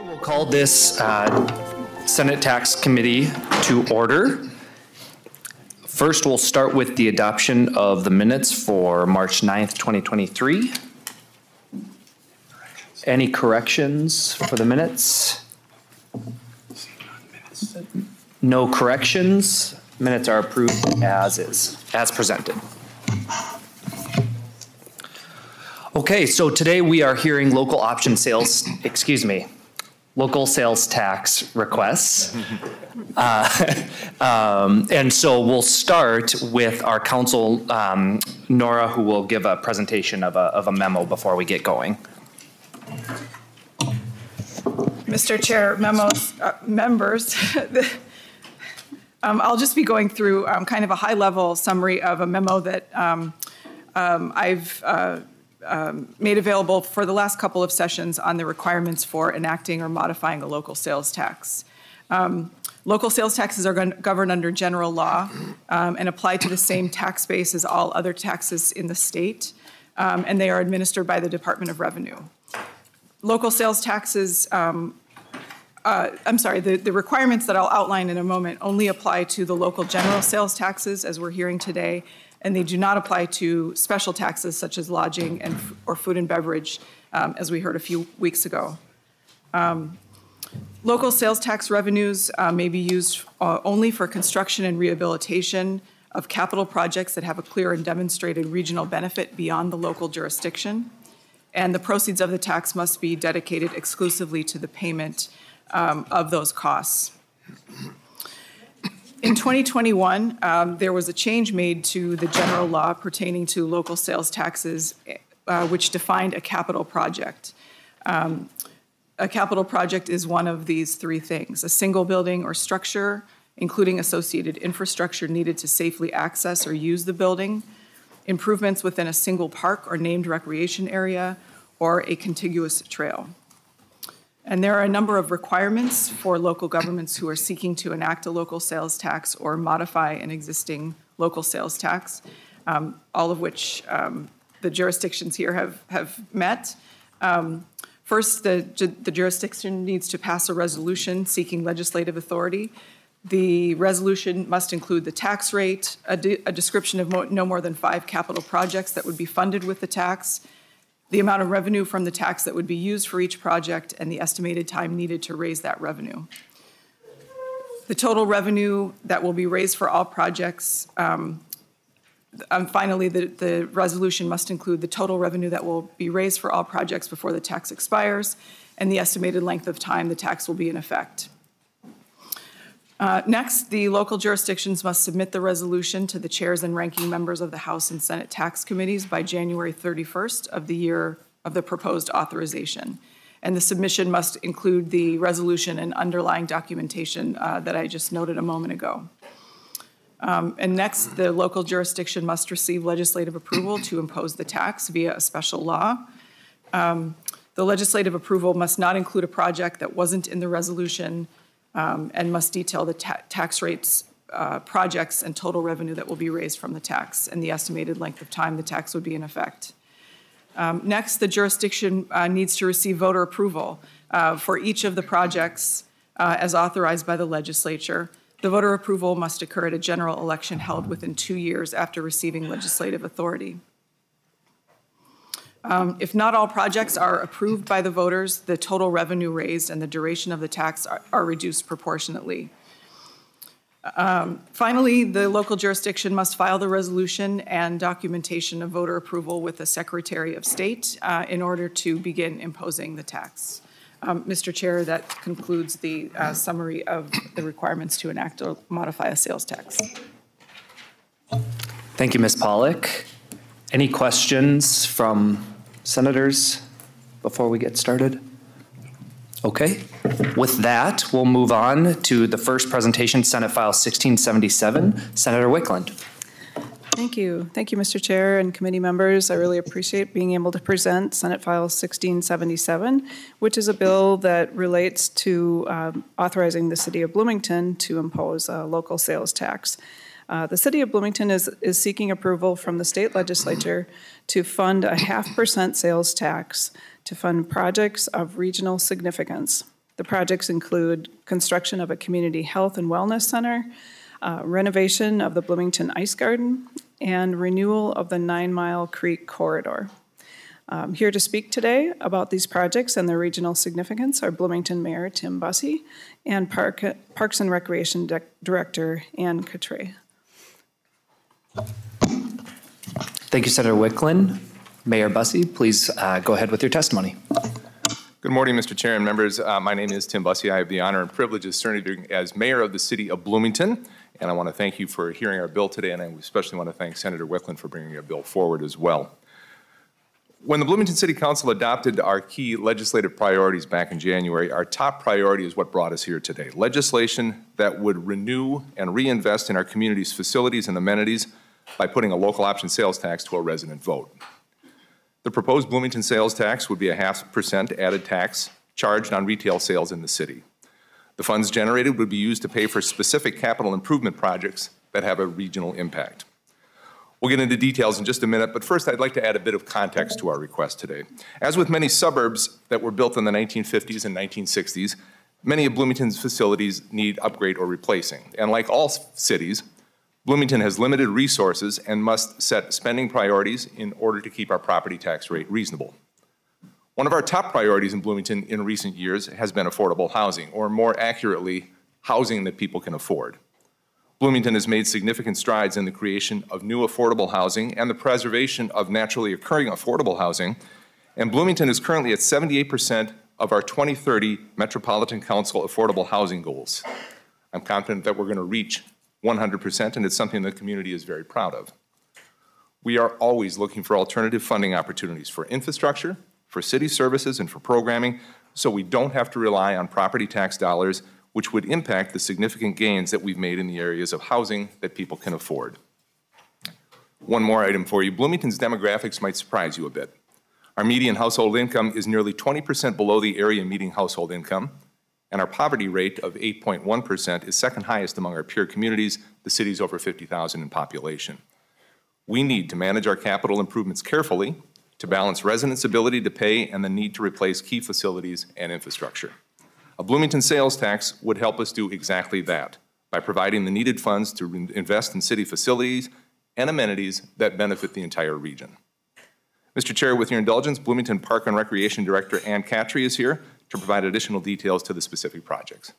We'll call this Senate Tax Committee to order. First, we'll start with the adoption of the minutes for March 9th, 2023. Any corrections for the minutes? No corrections. Minutes are approved as is, as presented. Okay, so today we are hearing local sales tax requests. And so we'll start with our council, Nora, who will give a presentation of a memo before we get going. Mr. Chair, members, I'll just be going through kind of a high-level summary of a memo that I've made available for the last couple of sessions on the requirements for enacting or modifying a local sales tax. Local sales taxes are governed under general law and apply to the same tax base as all other taxes in the state, and they are administered by the Department of Revenue. Local sales taxes, the requirements that I'll outline in a moment only apply to the local general sales taxes, as we're hearing today, and they do not apply to special taxes such as lodging or food and beverage, as we heard a few weeks ago. Local sales tax revenues may be used only for construction and rehabilitation of capital projects that have a clear and demonstrated regional benefit beyond the local jurisdiction, and the proceeds of the tax must be dedicated exclusively to the payment of those costs. In 2021, there was a change made to the general law pertaining to local sales taxes, which defined a capital project. A capital project is one of these three things: a single building or structure, including associated infrastructure needed to safely access or use the building, improvements within a single park or named recreation area, or a contiguous trail. And there are a number of requirements for local governments who are seeking to enact a local sales tax or modify an existing local sales tax, all of which the jurisdictions here have met. First, the jurisdiction needs to pass a resolution seeking legislative authority. The resolution must include the tax rate, a description of no more than 5 capital projects that would be funded with the tax, the amount of revenue from the tax that would be used for each project, and the estimated time needed to raise that revenue. The total revenue that will be raised for all projects, finally, the resolution must include the total revenue that will be raised for all projects before the tax expires, and the estimated length of time the tax will be in effect. Next, the local jurisdictions must submit the resolution to the chairs and ranking members of the House and Senate tax committees by January 31st of the year of the proposed authorization. And the submission must include the resolution and underlying documentation that I just noted a moment ago. And next, the local jurisdiction must receive legislative approval to impose the tax via a special law. The legislative approval must not include a project that wasn't in the resolution, and must detail the tax rates, projects, and total revenue that will be raised from the tax, and the estimated length of time the tax would be in effect. Next, the jurisdiction needs to receive voter approval for each of the projects as authorized by the legislature. The voter approval must occur at a general election held within 2 years after receiving legislative authority. If not all projects are approved by the voters, the total revenue raised and the duration of the tax are reduced proportionately. Finally, the local jurisdiction must file the resolution and documentation of voter approval with the Secretary of State in order to begin imposing the tax. Mr. Chair, that concludes the summary of the requirements to enact or modify a sales tax. Thank you, Ms. Pollock. Any questions from senators before we get started? Okay. With that, we'll move on to the first presentation, Senate File 1677. Senator Wiklund. Thank you. Thank you, Mr. Chair and committee members. I really appreciate being able to present Senate File 1677, which is a bill that relates to authorizing the City of Bloomington to impose a local sales tax. The City of Bloomington is seeking approval from the state legislature to fund a 0.5% sales tax to fund projects of regional significance. The projects include construction of a community health and wellness center, renovation of the Bloomington Ice Garden, and renewal of the 9 Mile Creek corridor. Here to speak today about these projects and their regional significance are Bloomington Mayor Tim Busse and Parks and Recreation Director Ann Cottrell. Thank you, Senator Wicklund. Mayor Busse, please go ahead with your testimony. Good morning, Mr. Chair and members. My name is Tim Busse. I have the honor and privilege of serving as mayor of the city of Bloomington, and I want to thank you for hearing our bill today, and I especially want to thank Senator Wicklund for bringing our bill forward as well. When the Bloomington City Council adopted our key legislative priorities back in January, our top priority is what brought us here today: legislation that would renew and reinvest in our community's facilities and amenities by putting a local option sales tax to a resident vote. The proposed Bloomington sales tax would be a 0.5% added tax charged on retail sales in the city. The funds generated would be used to pay for specific capital improvement projects that have a regional impact. We'll get into details in just a minute, but first I'd like to add a bit of context to our request today. As with many suburbs that were built in the 1950s and 1960s, many of Bloomington's facilities need upgrade or replacing. And like all cities, Bloomington has limited resources and must set spending priorities in order to keep our property tax rate reasonable. One of our top priorities in Bloomington in recent years has been affordable housing, or more accurately, housing that people can afford. Bloomington has made significant strides in the creation of new affordable housing and the preservation of naturally occurring affordable housing, and Bloomington is currently at 78% of our 2030 Metropolitan Council affordable housing goals. I'm confident that we're going to reach 100%, and it's something the community is very proud of. We are always looking for alternative funding opportunities for infrastructure, for city services, and for programming, so we don't have to rely on property tax dollars, which would impact the significant gains that we've made in the areas of housing that people can afford. One more item for you. Bloomington's demographics might surprise you a bit. Our median household income is nearly 20% below the area median household income, and our poverty rate of 8.1% is second highest among our peer communities, the cities over 50,000 in population. We need to manage our capital improvements carefully to balance residents' ability to pay and the need to replace key facilities and infrastructure. A Bloomington sales tax would help us do exactly that by providing the needed funds to invest in city facilities and amenities that benefit the entire region. Mr. Chair, with your indulgence, Bloomington Park and Recreation Director Ann Cottrell is here to provide additional details to the specific projects.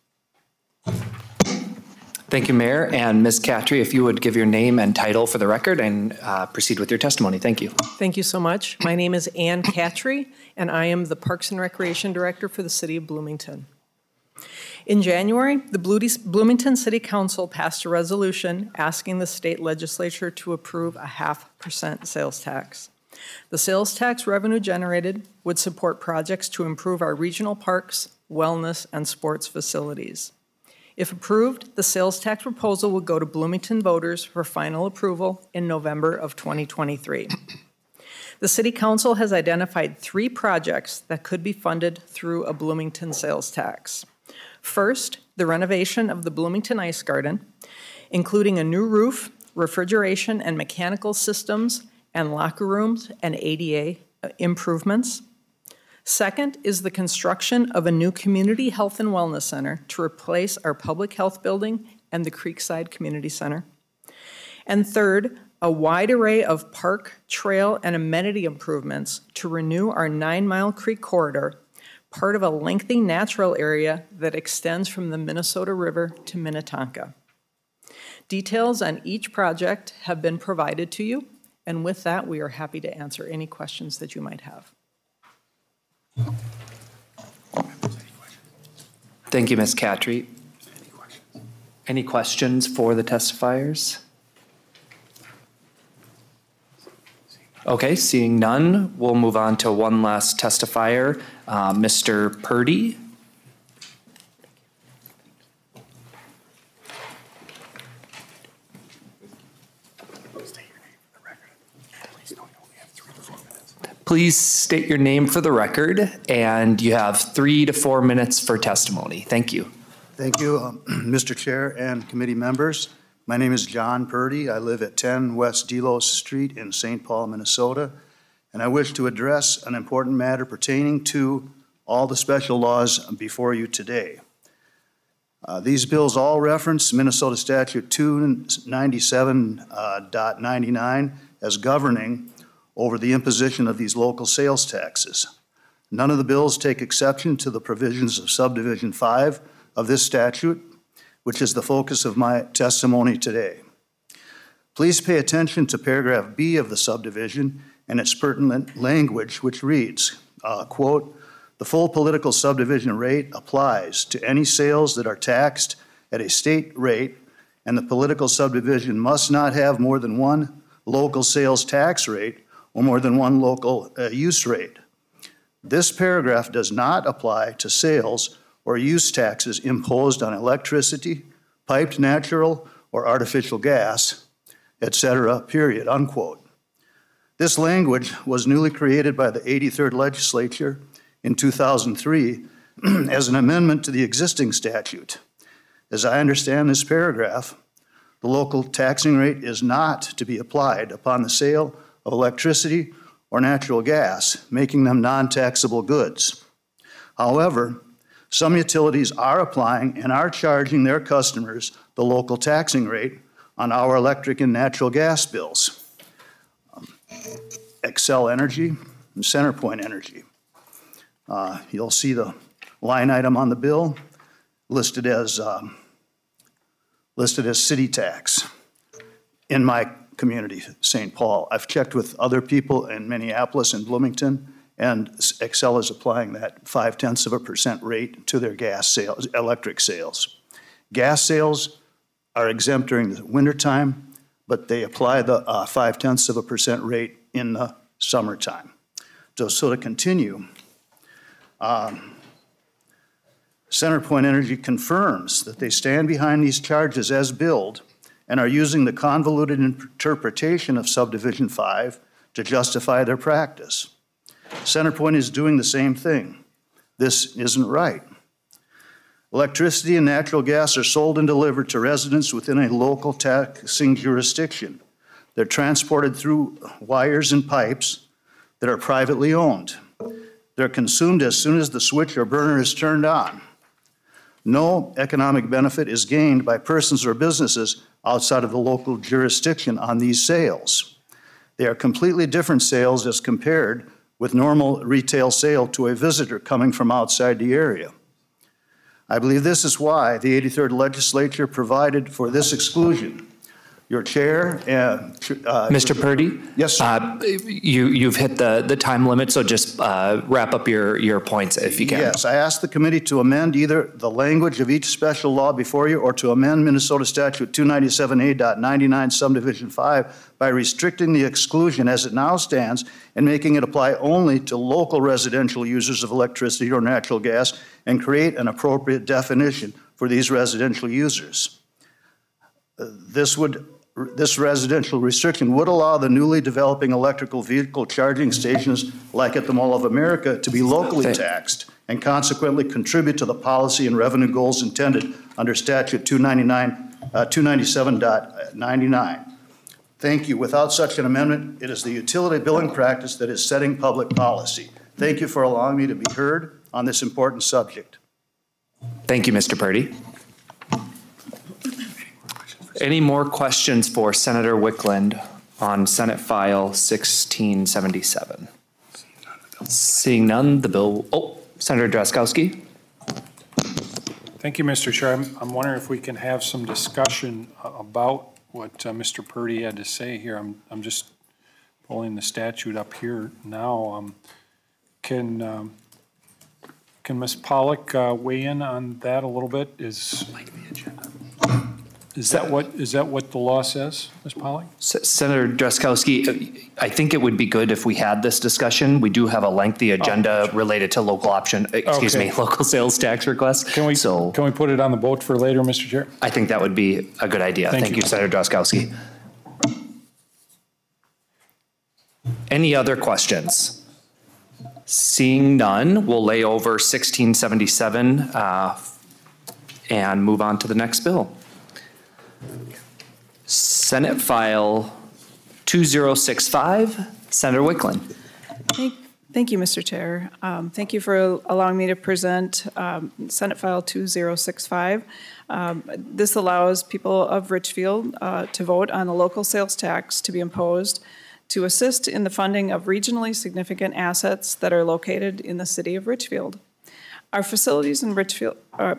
Thank you, Mayor. And Ms. Cottrell, if you would give your name and title for the record and proceed with your testimony. Thank you. Thank you so much. My name is Ann Cottrell, and I am the Parks and Recreation Director for the City of Bloomington. In January, the Bloomington City Council passed a resolution asking the state legislature to approve a 0.5% sales tax. The sales tax revenue generated would support projects to improve our regional parks, wellness, and sports facilities. If approved, the sales tax proposal would go to Bloomington voters for final approval in November of 2023. The City Council has identified 3 projects that could be funded through a Bloomington sales tax. First, the renovation of the Bloomington Ice Garden, including a new roof, refrigeration and mechanical systems, and locker rooms and ADA improvements. Second is the construction of a new community health and wellness center to replace our public health building and the Creekside Community Center. And third, a wide array of park, trail, and amenity improvements to renew our 9 Mile Creek corridor, part of a lengthy natural area that extends from the Minnesota River to Minnetonka. Details on each project have been provided to you, and with that, we are happy to answer any questions that you might have. Thank you, Ms. Cottrell. Any questions for the testifiers? Okay, seeing none, we'll move on to one last testifier, Mr. Purdy. Please state your name for the record, and you have 3 to 4 minutes for testimony. Thank you. Thank you, Mr. Chair and committee members. My name is John Purdy. I live at 10 West Delos Street in St. Paul, Minnesota, and I wish to address an important matter pertaining to all the special laws before you today. These bills all reference Minnesota Statute 297.99 as governing over the imposition of these local sales taxes. None of the bills take exception to the provisions of Subdivision 5 of this statute, which is the focus of my testimony today. Please pay attention to paragraph B of the subdivision and its pertinent language, which reads, quote, "The full political subdivision rate applies to any sales that are taxed at a state rate, and the political subdivision must not have more than one local sales tax rate or more than one local use rate. This paragraph does not apply to sales or use taxes imposed on electricity, piped natural or artificial gas, etc., period," unquote. This language was newly created by the 83rd Legislature in 2003 as an amendment to the existing statute. As I understand this paragraph, the local taxing rate is not to be applied upon the sale of electricity or natural gas, making them non-taxable goods. However, some utilities are applying and are charging their customers the local taxing rate on our electric and natural gas bills. Xcel Energy and CenterPoint Energy. You'll see the line item on the bill listed as city tax in my community, St. Paul. I've checked with other people in Minneapolis and Bloomington, and Xcel is applying that 0.5% rate to their gas sales, electric sales. Gas sales are exempt during the wintertime, but they apply the 0.5% rate in the summertime. So to continue, CenterPoint Energy confirms that they stand behind these charges as billed and are using the convoluted interpretation of Subdivision 5 to justify their practice. CenterPoint is doing the same thing. This isn't right. Electricity and natural gas are sold and delivered to residents within a local taxing jurisdiction. They're transported through wires and pipes that are privately owned. They're consumed as soon as the switch or burner is turned on. No economic benefit is gained by persons or businesses outside of the local jurisdiction on these sales. They are completely different sales as compared with normal retail sale to a visitor coming from outside the area. I believe this is why the 83rd Legislature provided for this exclusion. Your chair, Mr. Purdy? Yes, sir. You've hit the time limit, so just wrap up your points if you can. Yes, I asked the committee to amend either the language of each special law before you or to amend Minnesota Statute 297A.99 Subdivision 5 by restricting the exclusion as it now stands and making it apply only to local residential users of electricity or natural gas and create an appropriate definition for these residential users. This residential restriction would allow the newly developing electrical vehicle charging stations like at the Mall of America to be locally taxed and consequently contribute to the policy and revenue goals intended under Statute 297.99. Thank you. Without such an amendment, it is the utility billing practice that is setting public policy. Thank you for allowing me to be heard on this important subject. Thank you, Mr. Purdy. Any more questions for Senator Wiklund on Senate File 1677? Seeing none, the bill, Senator Drazkowski. Thank you, Mr. Chair. I'm wondering if we can have some discussion about what Mr. Purdy had to say here. I'm just pulling the statute up here now. Can Ms. Pollock weigh in on that a little bit? Is that what the law says, Ms. Pollock? Senator Drazkowski, I think it would be good if we had this discussion. We do have a lengthy agenda related to local local sales tax requests. Can we put it on the vote for later, Mr. Chair? I think that would be a good idea. Thank you, Senator Drazkowski. Any other questions? Seeing none, we'll lay over 1677 and move on to the next bill. Senate File 2065, Senator Wiklund. Thank you, Mr. Chair. Thank you for allowing me to present Senate File 2065. This allows people of Richfield to vote on the local sales tax to be imposed to assist in the funding of regionally significant assets that are located in the city of Richfield. Our facilities in Richfield,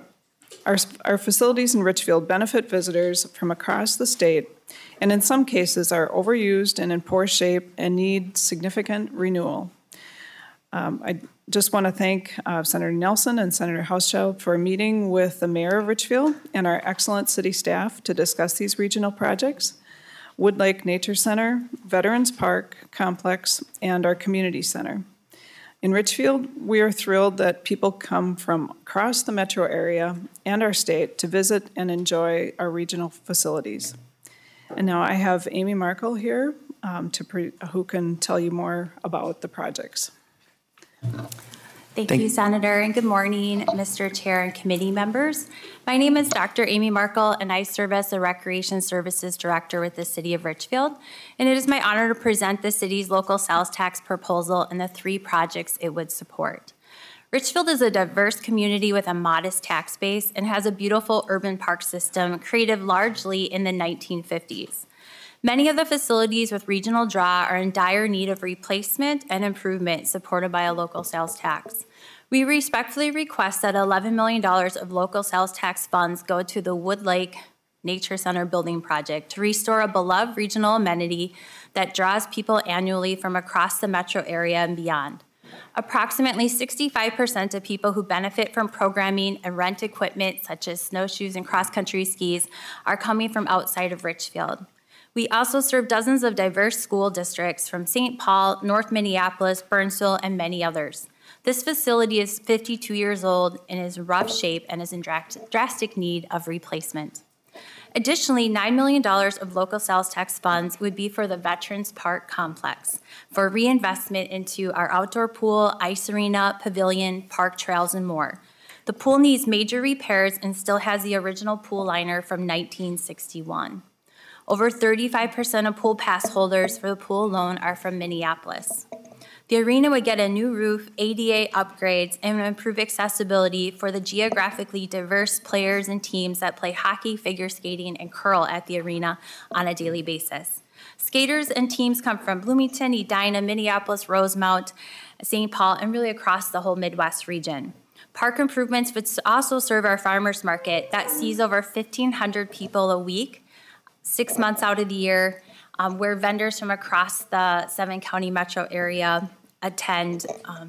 our facilities in Richfield benefit visitors from across the state, and in some cases are overused and in poor shape and need significant renewal. I just want to thank Senator Nelson and Senator Hauschild for meeting with the mayor of Richfield and our excellent city staff to discuss these regional projects, Wood Lake Nature Center, Veterans Park Complex, and our community center. In Richfield, we are thrilled that people come from across the metro area and our state to visit and enjoy our regional facilities. And now I have Amy Markle here who can tell you more about the projects. Thank you, Senator, and good morning, Mr. Chair and committee members. My name is Dr. Amy Markle, and I serve as the Recreation Services Director with the City of Richfield. And it is my honor to present the city's local sales tax proposal and the 3 projects it would support. Richfield is a diverse community with a modest tax base and has a beautiful urban park system created largely in the 1950s. Many of the facilities with regional draw are in dire need of replacement and improvement supported by a local sales tax. We respectfully request that $11 million of local sales tax funds go to the Wood Lake Nature Center building project to restore a beloved regional amenity that draws people annually from across the metro area and beyond. Approximately 65% of people who benefit from programming and rent equipment such as snowshoes and cross-country skis are coming from outside of Richfield. We also serve dozens of diverse school districts from St. Paul, North Minneapolis, Burnsville, and many others. This facility is 52 years old and is in rough shape and is in drastic need of replacement. Additionally, $9 million of local sales tax funds would be for the Veterans Park Complex for reinvestment into our outdoor pool, ice arena, pavilion, park trails, and more. The pool needs major repairs and still has the original pool liner from 1961. Over 35% of pool pass holders for the pool alone are from Minneapolis. The arena would get a new roof, ADA upgrades, and improve accessibility for the geographically diverse players and teams that play hockey, figure skating, and curl at the arena on a daily basis. Skaters and teams come from Bloomington, Edina, Minneapolis, Rosemount, St. Paul, and really across the whole Midwest region. Park improvements would also serve our farmers market that sees over 1,500 people a week, 6 months out of the year, where vendors from across the 7-county metro area attend.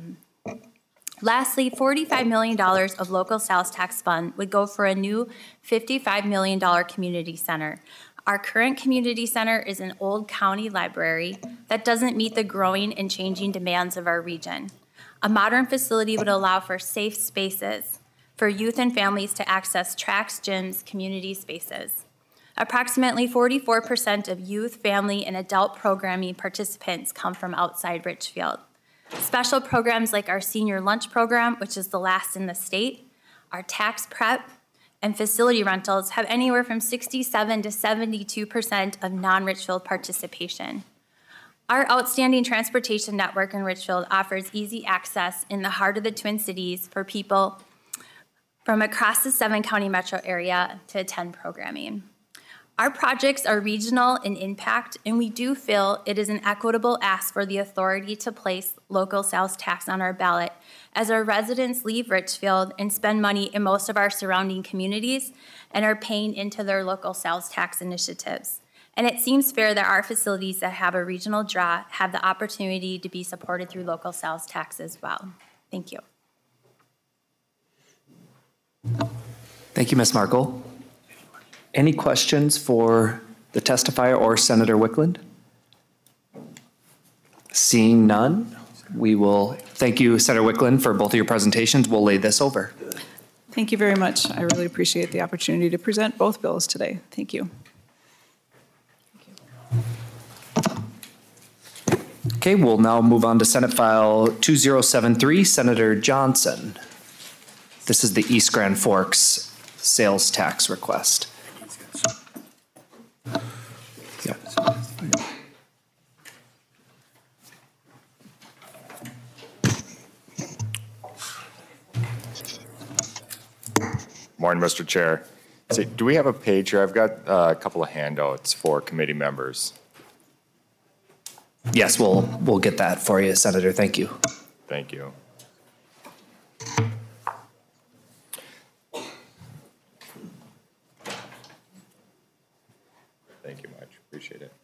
Lastly, $45 million of local sales tax fund would go for a new $55 million community center. Our current community center is an old county library that doesn't meet the growing and changing demands of our region. A modern facility would allow for safe spaces for youth and families to access tracks, gyms, community spaces. Approximately 44% of youth, family, and adult programming participants come from outside Richfield. Special programs like our senior lunch program, which is the last in the state, our tax prep, and facility rentals have anywhere from 67 to 72% of non-Richfield participation. Our outstanding transportation network in Richfield offers easy access in the heart of the Twin Cities for people from across the 7-county metro area to attend programming. Our projects are regional in impact, and we do feel it is an equitable ask for the authority to place local sales tax on our ballot as our residents leave Richfield and spend money in most of our surrounding communities and are paying into their local sales tax initiatives. And it seems fair that our facilities that have a regional draw have the opportunity to be supported through local sales tax as well. Thank you. Thank you, Ms. Markle. Any questions for the testifier or Senator Wiklund? Seeing none, we will thank you, Senator Wiklund, for both of your presentations. We'll lay this over. Thank you very much. I really appreciate the opportunity to present both bills today. Thank you. Okay, we'll now move on to Senate File 2073, Senator Johnson. This is the East Grand Forks sales tax request. Morning, Mr. Chair. So, do we have a page here? I've got a couple of handouts for committee members. Yes, we'll get that for you, Senator. Thank you. Thank you. Thank you much. Appreciate it.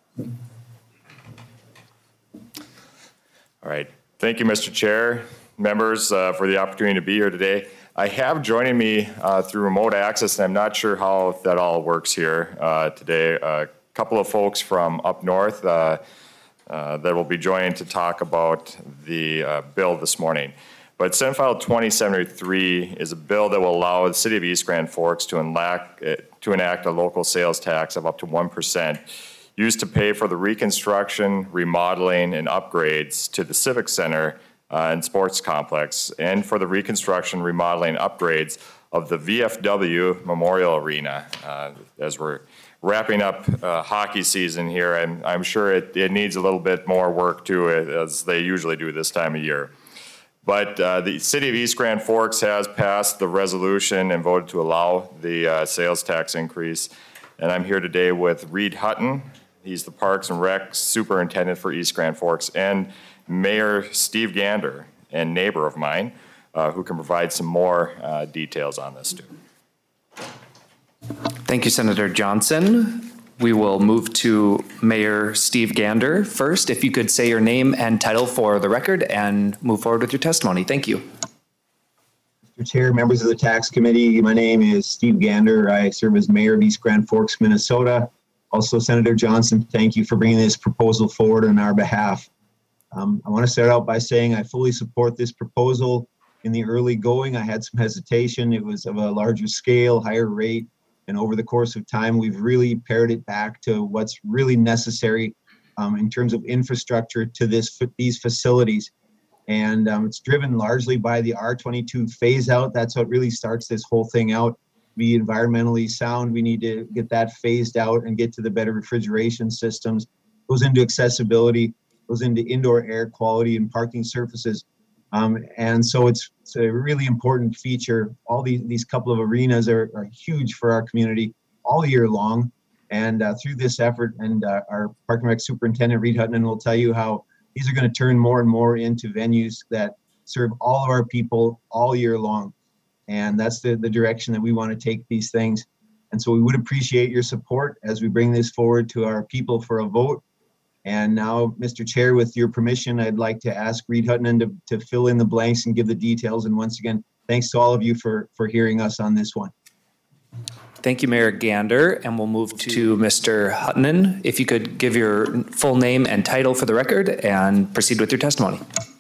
All right. Thank you, Mr. Chair, members, for the opportunity to be here today. I have joining me through remote access, and I'm not sure how that all works here today. A couple of folks from up north that will be joining to talk about the bill this morning. But Senate File 2073 is a bill that will allow the City of East Grand Forks to enact a local sales tax of up to 1% used to pay for the reconstruction, remodeling, and upgrades to the Civic Center and Sports Complex, and for the reconstruction, remodeling, upgrades of the VFW Memorial Arena. As we're wrapping up hockey season here, and I'm sure it needs a little bit more work to it, as they usually do this time of year. But the City of East Grand Forks has passed the resolution and voted to allow the sales tax increase. And I'm here today with Reed Hutton. He's the Parks and Rec Superintendent for East Grand Forks, and Mayor Steve Gander, and neighbor of mine, who can provide some more details on this too. Thank you, Senator Johnson. We will move to Mayor Steve Gander first. If you could say your name and title for the record and move forward with your testimony. Thank you. Mr. Chair, members of the Tax Committee, my name is Steve Gander. I serve as Mayor of East Grand Forks, Minnesota. Also, Senator Johnson, thank you for bringing this proposal forward on our behalf. I want to start out by saying I fully support this proposal. In the early going, I had some hesitation. It was of a larger scale, higher rate, and over the course of time, we've really pared it back to what's really necessary in terms of infrastructure to these facilities. And it's driven largely by the R22 phase out. That's what really starts this whole thing out. Be environmentally sound. We need to get that phased out and get to the better refrigeration systems. Goes into accessibility, goes into indoor air quality and parking surfaces. And so it's a really important feature. All these couple of arenas are huge for our community all year long. And through this effort, and our Park and Rec Superintendent Reed Hutton will tell you how these are going to turn more and more into venues that serve all of our people all year long. And that's the direction that we want to take these things. And so we would appreciate your support as we bring this forward to our people for a vote. And now, Mr. Chair, with your permission, I'd like to ask Reed Hutton to fill in the blanks and give the details. And once again, thanks to all of you for hearing us on this one. Thank you, Mayor Gander. And we'll move to Mr. Hutton. If you could give your full name and title for the record and proceed with your testimony.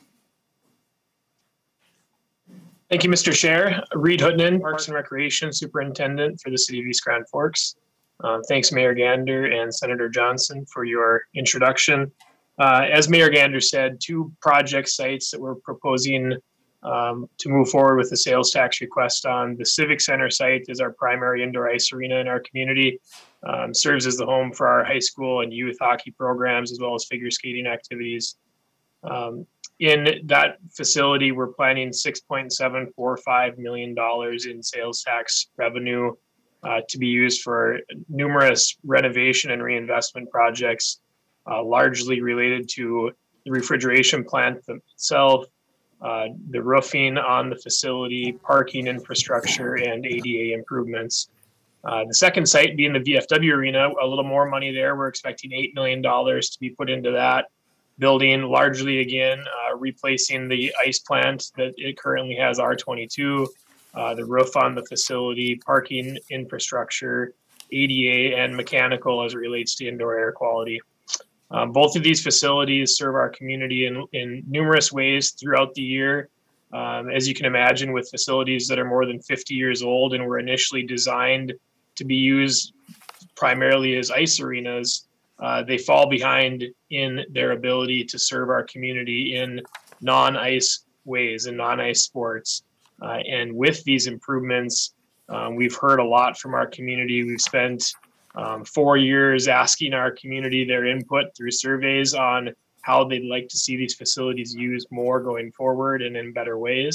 Thank you, Mr. Chair. Reed Hutton, Parks and Recreation Superintendent for the City of East Grand Forks. Thanks, Mayor Gander and Senator Johnson, for your introduction. As Mayor Gander said, two project sites that we're proposing to move forward with the sales tax request on. The Civic Center site is our primary indoor ice arena in our community, serves as the home for our high school and youth hockey programs, as well as figure skating activities. In that facility, we're planning $6.745 million in sales tax revenue to be used for numerous renovation and reinvestment projects, largely related to the refrigeration plant itself, the roofing on the facility, parking infrastructure, and ADA improvements. The second site being the VFW Arena, a little more money there. We're expecting $8 million to be put into that building, largely, again, replacing the ice plant that it currently has, R22, the roof on the facility, parking infrastructure, ADA, and mechanical as it relates to indoor air quality. Both of these facilities serve our community in numerous ways throughout the year. As you can imagine, with facilities that are more than 50 years old and were initially designed to be used primarily as ice arenas, they fall behind in their ability to serve our community in non-ice ways and non-ice sports. And with these improvements, we've heard a lot from our community. We've spent 4 years asking our community their input through surveys on how they'd like to see these facilities used more going forward and in better ways.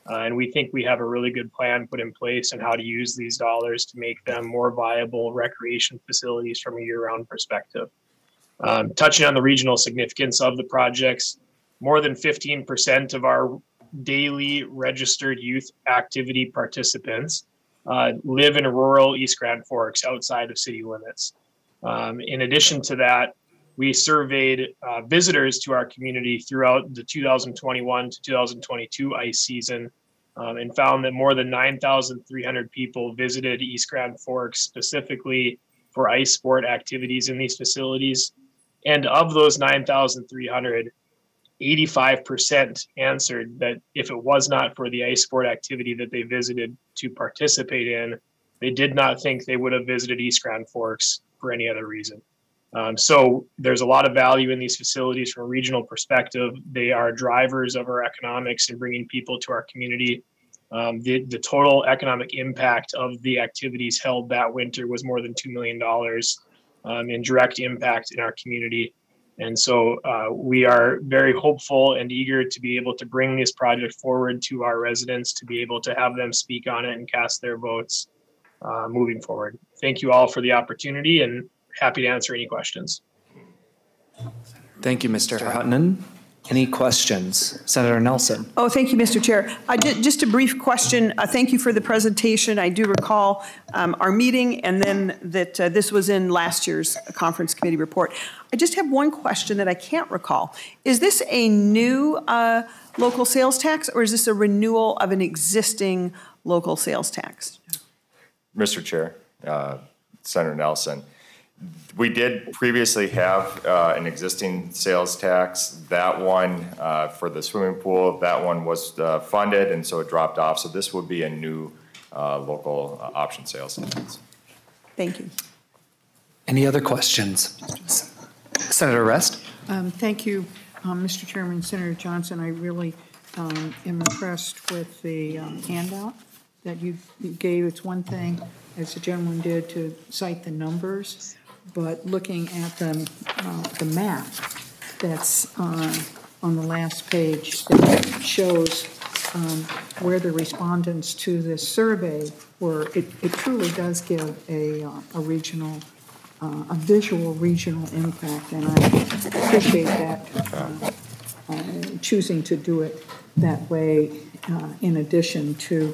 And we think we have a really good plan put in place on how to use these dollars to make them more viable recreation facilities from a year-round perspective. Touching on the regional significance of the projects, more than 15% of our daily registered youth activity participants live in rural East Grand Forks outside of city limits. In addition to that, we surveyed visitors to our community throughout the 2021 to 2022 ice season and found that more than 9,300 people visited East Grand Forks specifically for ice sport activities in these facilities. And of those 9,300, 85% answered that if it was not for the ice sport activity that they visited to participate in, they did not think they would have visited East Grand Forks for any other reason. So there's a lot of value in these facilities from a regional perspective. They are drivers of our economics and bringing people to our community. The total economic impact of the activities held that winter was more than $2 million in direct impact in our community. And so we are very hopeful and eager to be able to bring this project forward to our residents, to be able to have them speak on it and cast their votes moving forward. Thank you all for the opportunity, and happy to answer any questions. Thank you, Mr. Hutton. Any questions? Senator Nelson. Oh, thank you, Mr. Chair. Just a brief question. Thank you for the presentation. I do recall our meeting, and then that this was in last year's conference committee report. I just have one question that I can't recall. Is this a new local sales tax, or is this a renewal of an existing local sales tax? Mr. Chair, Senator Nelson, we did previously have an existing sales tax. That one for the swimming pool, that one was funded, and so it dropped off. So this would be a new local option sales tax. Thank you. Any other questions? Senator Rest. Thank you, Mr. Chairman. Senator Johnson, I really am impressed with the handout that you gave. It's one thing, as the gentleman did, to cite the numbers, but looking at the map that's on the last page that shows where the respondents to this survey were, it truly does give a regional, a visual regional impact, and I appreciate that choosing to do it that way in addition to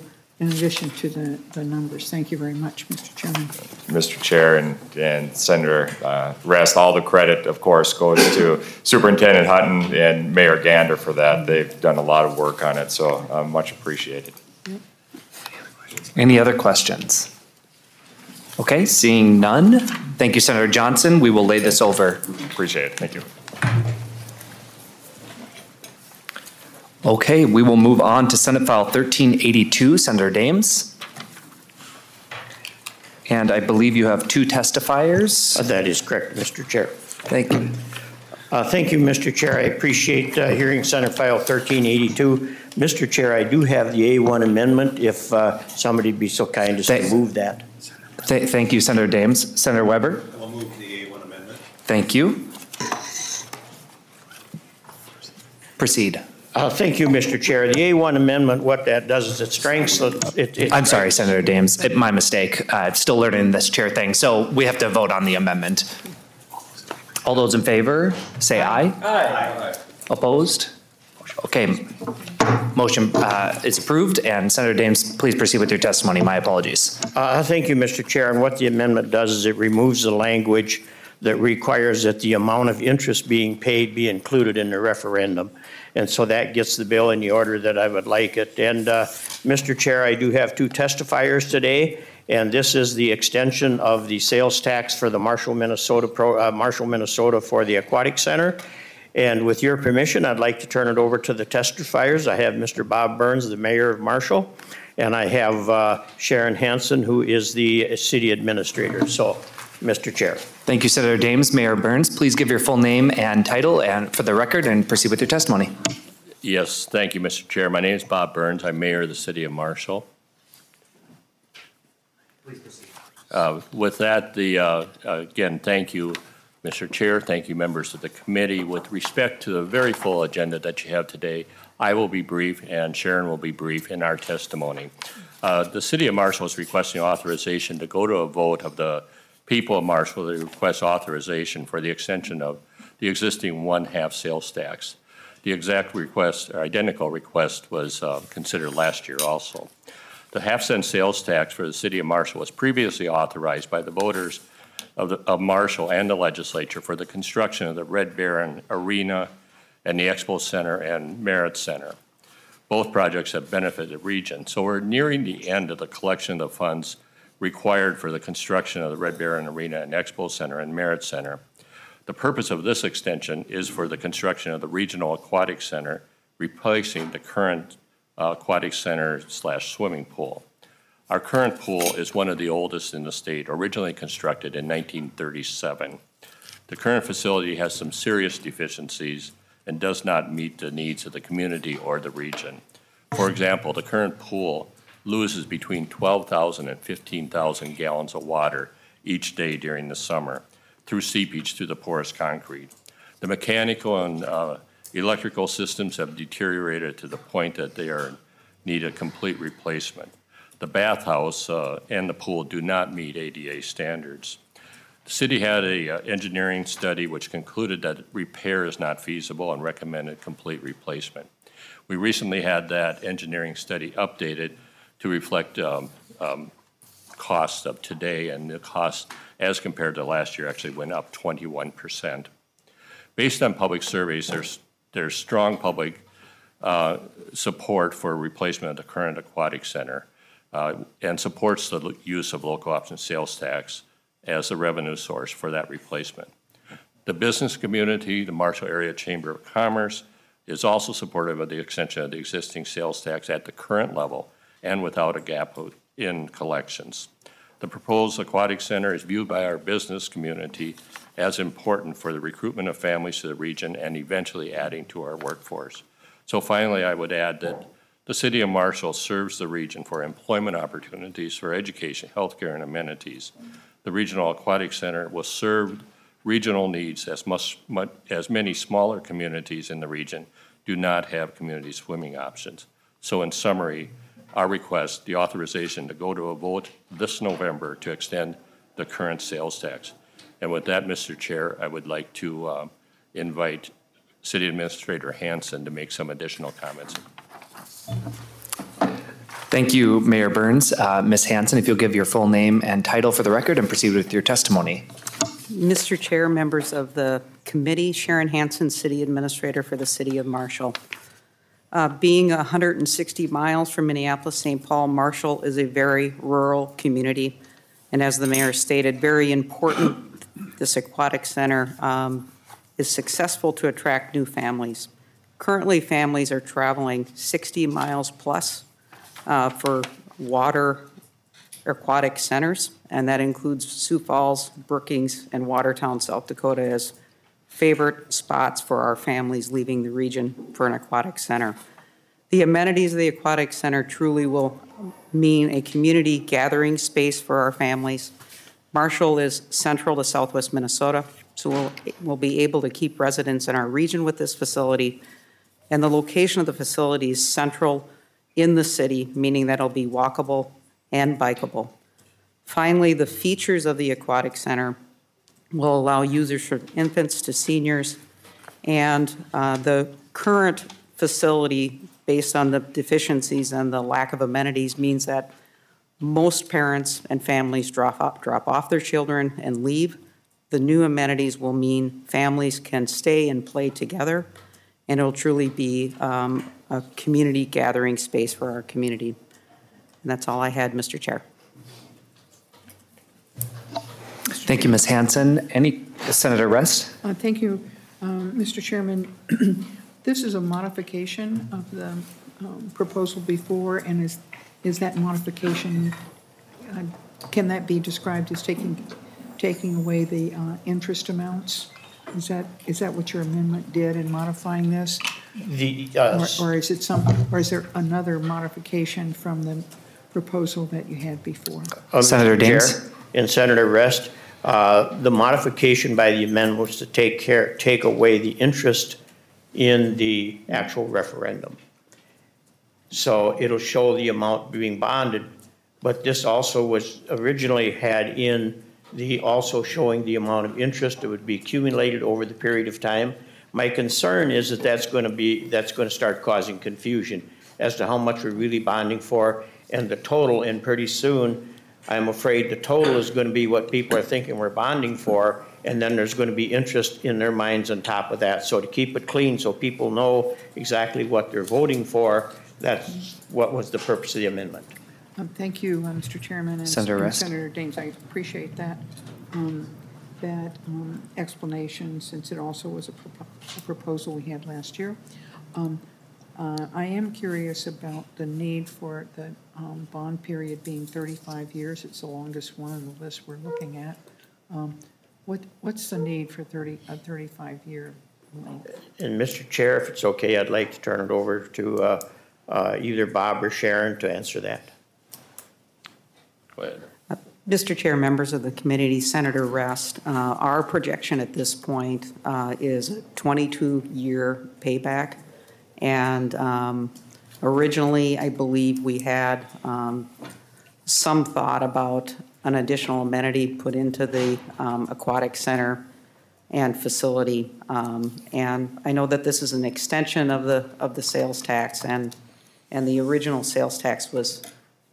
the numbers. Thank you very much, Mr. Chairman. Mr. Chair and Senator Rest, all the credit, of course, goes to Superintendent Hutton and Mayor Gander for that. They've done a lot of work on it, so much appreciated. Any other questions? Okay, seeing none. Thank you, Senator Johnson. We will lay this over. Appreciate it. Thank you. Okay, we will move on to Senate File 1382, Senator Dames. And I believe you have two testifiers. That is correct, Mr. Chair. Thank you. Thank you, Mr. Chair. I appreciate hearing Senate File 1382. Mr. Chair, I do have the A1 amendment, if somebody'd be so kind as to move that. Thank you, Senator Dames. Senator Weber? I will move the A1 amendment. Thank you. Proceed. Thank you, Mr. Chair. The A1 amendment, what that does is it strengthens. I'm sorry, Senator Dames. My mistake. Still learning this chair thing. So we have to vote on the amendment. All those in favor, say aye. Aye. Opposed? Okay. Motion is approved. And Senator Dames, please proceed with your testimony. My apologies. Thank you, Mr. Chair. And what the amendment does is it removes the language that requires that the amount of interest being paid be included in the referendum. And so that gets the bill in the order that I would like it. And Mr. Chair, I do have two testifiers today, and this is the extension of the sales tax for the Marshall, Minnesota for the Aquatic Center. And with your permission, I'd like to turn it over to the testifiers. I have Mr. Bob Burns, the mayor of Marshall, and I have Sharon Hansen, who is the city administrator. So, Mr. Chair. Thank you, Senator Dames. Mayor Burns, please give your full name and title and for the record and proceed with your testimony. Yes, thank you, Mr. Chair. My name is Bob Burns. I'm mayor of the city of Marshall. Please proceed. With that, again, thank you, Mr. Chair. Thank you, members of the committee. With respect to the very full agenda that you have today, I will be brief and Sharon will be brief in our testimony. The City of Marshall is requesting authorization to go to a vote of the people of Marshall to request authorization for the extension of the existing 1/2 sales tax. The exact request, or identical request, was considered last year also. The 1/2 cent sales tax for the City of Marshall was previously authorized by the voters of Marshall and the legislature for the construction of the Red Baron Arena and the Expo Center and Merit Center. Both projects have benefited the region. So we're nearing the end of the collection of the funds required for the construction of the Red Baron Arena and Expo Center and Merit Center. The purpose of this extension is for the construction of the Regional Aquatic Center, replacing the current aquatic center/swimming pool. Our current pool is one of the oldest in the state, originally constructed in 1937. The current facility has some serious deficiencies and does not meet the needs of the community or the region. For example, the current pool loses between 12,000 and 15,000 gallons of water each day during the summer through seepage through the porous concrete. The mechanical and electrical systems have deteriorated to the point that they need a complete replacement. The bathhouse and the pool do not meet ADA standards. The city had an engineering study which concluded that repair is not feasible and recommended complete replacement. We recently had that engineering study updated to reflect costs of today, and the cost as compared to last year actually went up 21%. Based on public surveys, there's strong public support for replacement of the current aquatic center and supports the use of local option sales tax as a revenue source for that replacement. The business community, the Marshall Area Chamber of Commerce, is also supportive of the extension of the existing sales tax at the current level and without a gap in collections. The proposed aquatic center is viewed by our business community as important for the recruitment of families to the region and eventually adding to our workforce. So finally, I would add that the City of Marshall serves the region for employment opportunities, for education, healthcare, and amenities. The Regional Aquatic Center will serve regional needs as many smaller communities in the region do not have community swimming options. So in summary, our request, the authorization to go to a vote this November to extend the current sales tax. And with that, Mr. Chair, I would like to invite City Administrator Hansen to make some additional comments. Thank you, Mayor Burns. Ms. Hansen, if you'll give your full name and title for the record and proceed with your testimony. Mr. Chair, members of the committee, Sharon Hansen, City Administrator for the City of Marshall. Being 160 miles from Minneapolis-St. Paul, Marshall is a very rural community. And as the mayor stated, very important, this aquatic center is successful to attract new families. Currently, families are traveling 60 miles plus for water aquatic centers, and that includes Sioux Falls, Brookings, and Watertown, South Dakota as favorite spots for our families leaving the region for an aquatic center. The amenities of the aquatic center truly will mean a community gathering space for our families. Marshall is central to Southwest Minnesota, so we'll be able to keep residents in our region with this facility. And the location of the facility is central in the city, meaning that it'll be walkable and bikeable. Finally, the features of the aquatic center will allow users from infants to seniors, and the current facility, based on the deficiencies and the lack of amenities, means that most parents and families drop off their children and leave. The new amenities will mean families can stay and play together, and it'll truly be a community gathering space for our community. And that's all I had, Mr. Chair. Thank you, Ms. Hansen. Senator Rest? Thank you, Mr. Chairman. This is a modification of the proposal before, and is that modification, can that be described as taking away the interest amounts? Is that what your amendment did in modifying this? Or is it or is there another modification from the proposal that you had before? Senator Daines? And Senator Rest, the modification by the amendment was to take away the interest in the actual referendum. So it'll show the amount being bonded, but this also was originally had in the also showing the amount of interest that would be accumulated over the period of time. My concern is that that's going to start causing confusion as to how much we're really bonding for and the total, and pretty soon I'm afraid the total is going to be what people are thinking we're bonding for, and then there's going to be interest in their minds on top of that. So to keep it clean so people know exactly what they're voting for, that's what was the purpose of the amendment. Thank you, Mr. Chairman and Senator Rest. Senator Daines. I appreciate that explanation, since it also was a proposal we had last year. I am curious about the need for the bond period being 35 years. It's the longest one on the list we're looking at. What's the need for a 35-year length? And Mr. Chair, if it's okay, I'd like to turn it over to either Bob or Sharon to answer that. Go ahead. Mr. Chair, members of the committee, Senator Rest, our projection at this point is a 22-year payback. And originally, I believe we had some thought about an additional amenity put into the aquatic center and facility. And I know that this is an extension of the sales tax, and the original sales tax was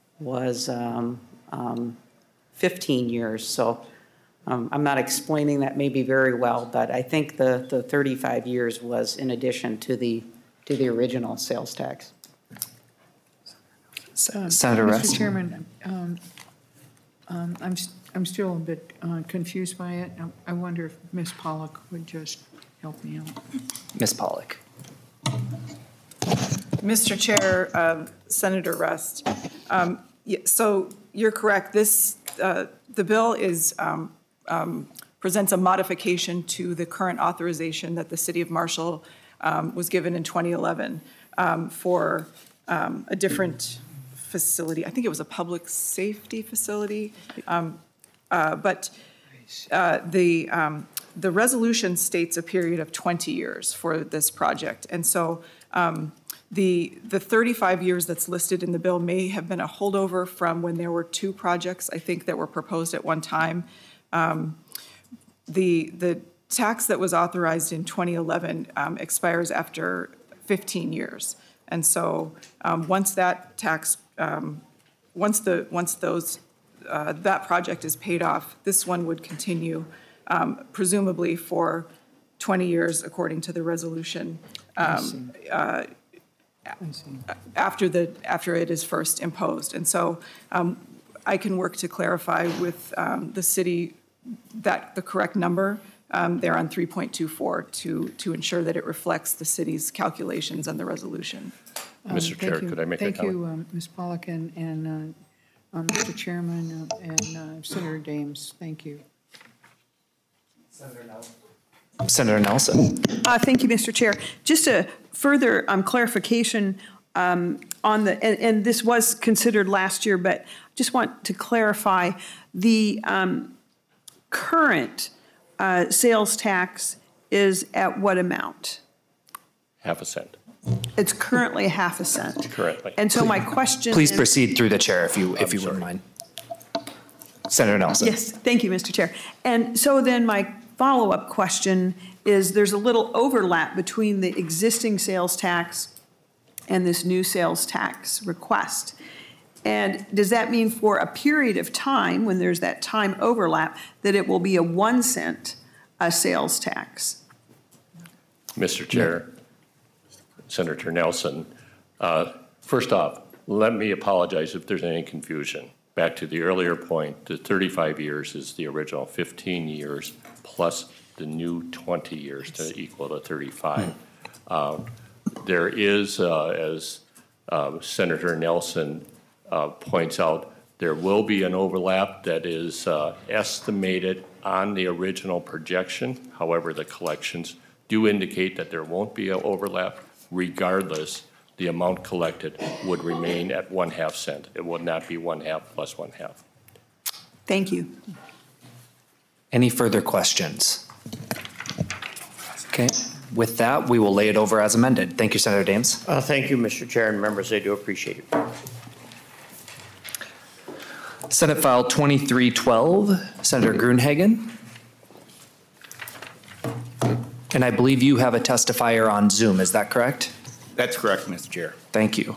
15 years. So I'm not explaining that maybe very well, but I think the 35 years was in addition to the original sales tax. Senator Rest. Mr. Chairman, I'm still a bit confused by it. I wonder if Ms. Pollock would just help me out. Ms. Pollock. Mr. Chair, Senator Rest, so you're correct. The bill presents a modification to the current authorization that the City of Marshall was given in 2011 for a different facility. I think it was a public safety facility. But the resolution states a period of 20 years for this project. And so the 35 years that's listed in the bill may have been a holdover from when there were two projects, I think, that were proposed at one time. The tax that was authorized in 2011 expires after 15 years. And so once that tax, that project is paid off, this one would continue presumably for 20 years according to the resolution after it is first imposed. And so I can work to clarify with the city that the correct number there on 3.24 to ensure that it reflects the city's calculations on the resolution. Mr. Chair, could I make a comment? Thank you, Ms. Pollock and Mr. Chairman and Senator Daines. Thank you. Senator Nelson. Thank you, Mr. Chair. Just a further clarification on and this was considered last year, but just want to clarify the current sales tax is at what amount? Half a cent. It's currently half a cent. Currently. And so my question Please is, proceed through the chair if you wouldn't mind. Senator Nelson. Yes, thank you, Mr. Chair. And so then my follow-up question is there's a little overlap between the existing sales tax and this new sales tax request. And does that mean for a period of time, when there's that time overlap, that it will be a 1 cent sales tax? Mr. Chair, Senator Nelson, first off, let me apologize if there's any confusion. Back to the earlier point, the 35 years is the original 15 years plus the new 20 years to equal to 35. There is, as Senator Nelson points out, there will be an overlap that is estimated on the original projection. However, the collections do indicate that there won't be an overlap. Regardless, the amount collected would remain at 1/2 cent. It would not be 1/2 plus 1/2. Thank you. Any further questions? Okay, With that, we will lay it over as amended. Thank you, Senator Dames. Thank you, Mr. Chair and members. I do appreciate it. Senate File 2312, Senator Gruenhagen. And I believe you have a testifier on Zoom, is that correct? That's correct, Mr. Chair. Thank you.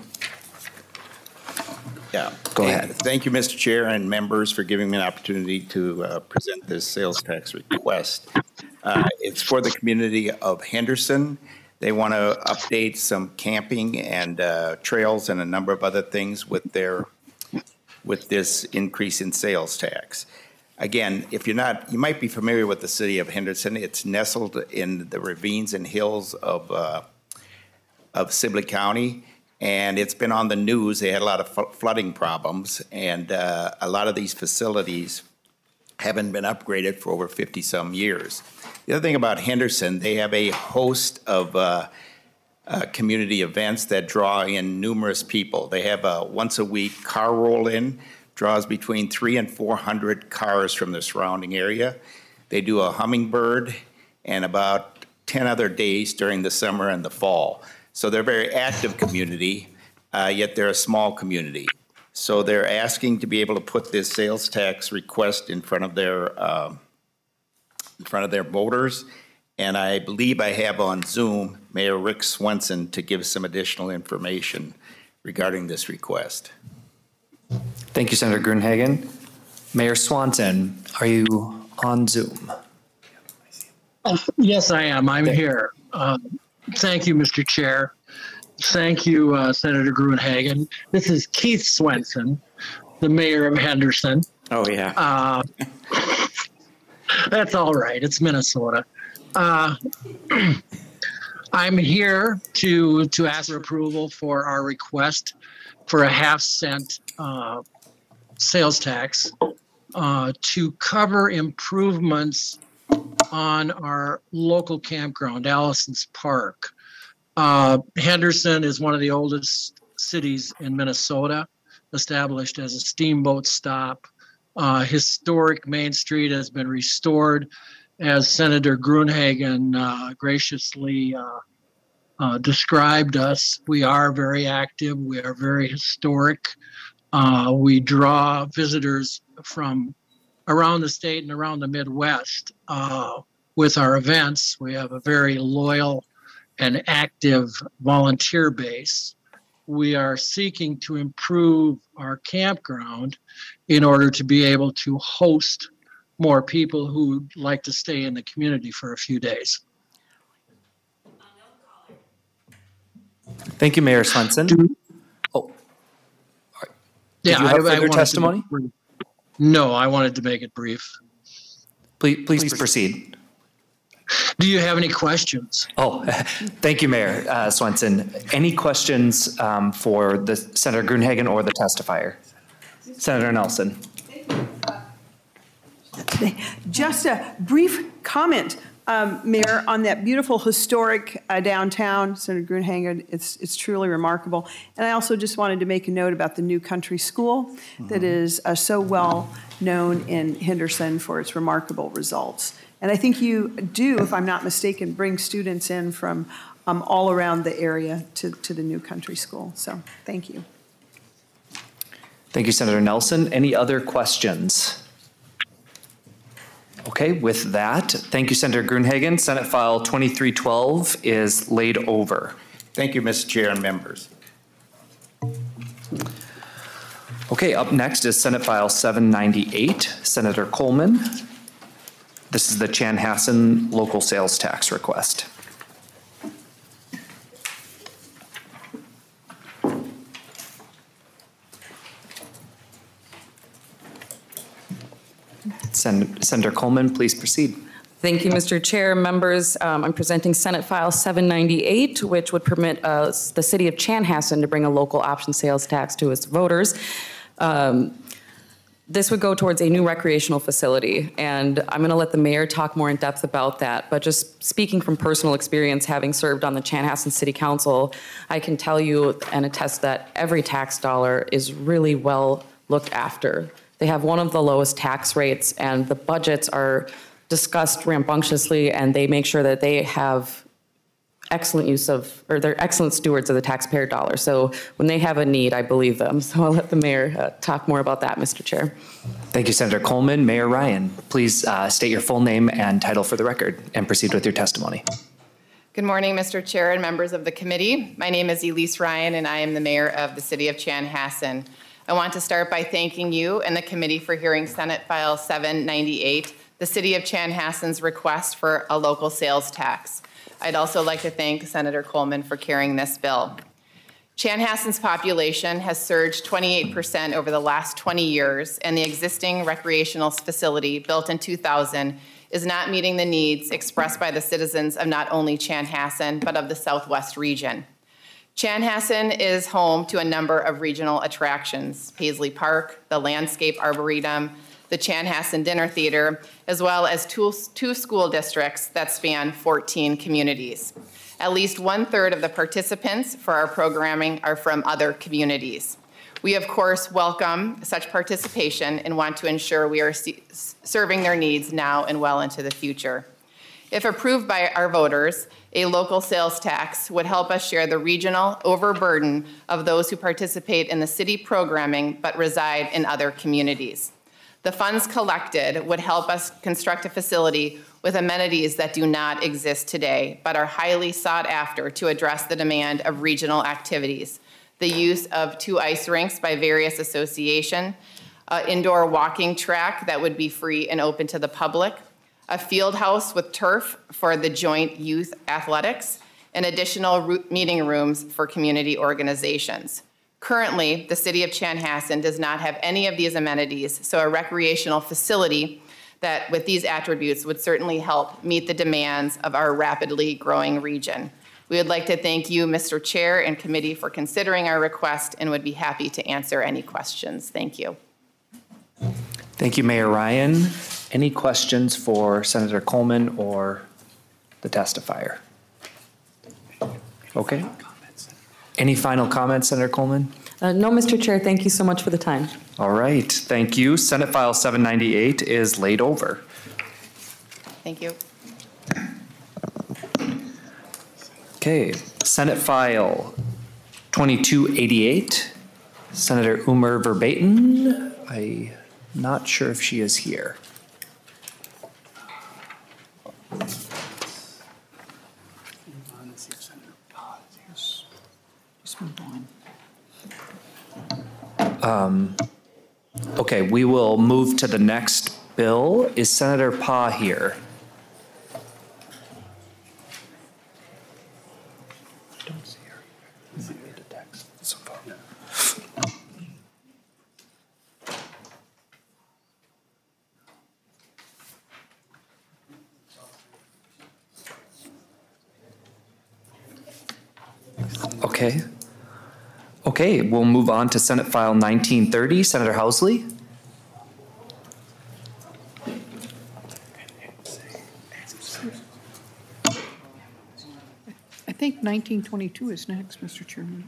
Yeah. Go ahead. Thank you, Mr. Chair and members, for giving me an opportunity to present this sales tax request. It's for the community of Henderson. They want to update some camping and trails and a number of other things with this increase in sales tax. Again, if you're not, you might be familiar with the city of Henderson. It's nestled in the ravines and hills of Sibley County, and it's been on the news. They had a lot of flooding problems, and a lot of these facilities haven't been upgraded for over 50-some years. The other thing about Henderson, they have a host of community events that draw in numerous people. They have a once-a-week car roll-in, draws between 300 and 400 cars from the surrounding area. They do a hummingbird and about 10 other days during the summer and the fall. So they're a very active community, yet they're a small community. So they're asking to be able to put this sales tax request in front of their voters. And I believe I have on Zoom Mayor Rick Swenson to give some additional information regarding this request. Thank you, Senator Gruenhagen. Mayor Swanson, are you on Zoom? Yes, I am. I'm here. Thank you, Mr. Chair. Thank you, Senator Gruenhagen. This is Keith Swenson, the mayor of Henderson. Oh, yeah. That's all right. It's Minnesota. I'm here to ask for approval for our request for a half-cent sales tax to cover improvements on our local campground, Allison's Park. Henderson is one of the oldest cities in Minnesota, established as a steamboat stop. Historic Main Street has been restored, as Senator Gruenhagen graciously described us. We are very active. We are very historic. We draw visitors from around the state and around the Midwest with our events. We have a very loyal and active volunteer base. We are seeking to improve our campground in order to be able to host more people who like to stay in the community for a few days. Thank you, Mayor Swenson. Did you have further testimony? No, I wanted to make it brief. Please proceed. Do you have any questions? Oh, thank you, Mayor Swenson. Any questions for the Senator Gruenhagen or the testifier? Senator Nelson. Just a brief comment, Mayor, on that beautiful historic downtown, Senator Gruenhagen. It's truly remarkable. And I also just wanted to make a note about the new country school that is so well known in Henderson for its remarkable results. And I think you do, if I'm not mistaken, bring students in from all around the area to the new country school. So thank you. Thank you, Senator Nelson. Any other questions? Okay, with that, thank you, Senator Gruenhagen. Senate File 2312 is laid over. Thank you, Mr. Chair and members. Okay, up next is Senate File 798, Senator Coleman. This is the Chanhassen local sales tax request. Senator Coleman, please proceed. Thank you, Mr. Chair. Members, I'm presenting Senate File 798, which would permit the city of Chanhassen to bring a local option sales tax to its voters. This would go towards a new recreational facility, and I'm going to let the mayor talk more in depth about that. But just speaking from personal experience, having served on the Chanhassen City Council, I can tell you and attest that every tax dollar is really well looked after. They have one of the lowest tax rates, and the budgets are discussed rambunctiously, and they make sure that they have excellent use of, or they're excellent stewards of the taxpayer dollar. So when they have a need, I believe them. So I'll let the mayor talk more about that, Mr. Chair. Thank you, Senator Coleman. Mayor Ryan, please state your full name and title for the record and proceed with your testimony. Good morning, Mr. Chair and members of the committee. My name is Elise Ryan, and I am the mayor of the city of Chanhassen. I want to start by thanking you and the committee for hearing Senate File 798, the city of Chanhassen's request for a local sales tax. I'd also like to thank Senator Coleman for carrying this bill. Chanhassen's population has surged 28% over the last 20 years, and the existing recreational facility built in 2000 is not meeting the needs expressed by the citizens of not only Chanhassen, but of the Southwest region. Chanhassen is home to a number of regional attractions: Paisley Park, the Landscape Arboretum, the Chanhassen Dinner Theater, as well as two school districts that span 14 communities. At least 1/3 of the participants for our programming are from other communities. We, of course, welcome such participation and want to ensure we are serving their needs now and well into the future. If approved by our voters, a local sales tax would help us share the regional overburden of those who participate in the city programming but reside in other communities. The funds collected would help us construct a facility with amenities that do not exist today, but are highly sought after to address the demand of regional activities. The use of 2 ice rinks by various associations, indoor walking track that would be free and open to the public, a field house with turf for the joint youth athletics, and additional meeting rooms for community organizations. Currently, the city of Chanhassen does not have any of these amenities, so a recreational facility that with these attributes would certainly help meet the demands of our rapidly growing region. We would like to thank you, Mr. Chair and committee, for considering our request and would be happy to answer any questions. Thank you. Thank you, Mayor Ryan. Any questions for Senator Coleman or the testifier? Okay. Any final comments, Senator Coleman? No, Mr. Chair, thank you so much for the time. All right, thank you. Senate File 798 is laid over. Thank you. Okay, Senate File 2288, Senator Umer Verbaeten. I'm not sure if she is here. Okay, we will move to the next bill. Is Senator Pa here? I don't see her. Okay. Okay, we'll move on to Senate File 1930. Senator Housley. I think 1922 is next, Mr. Chairman.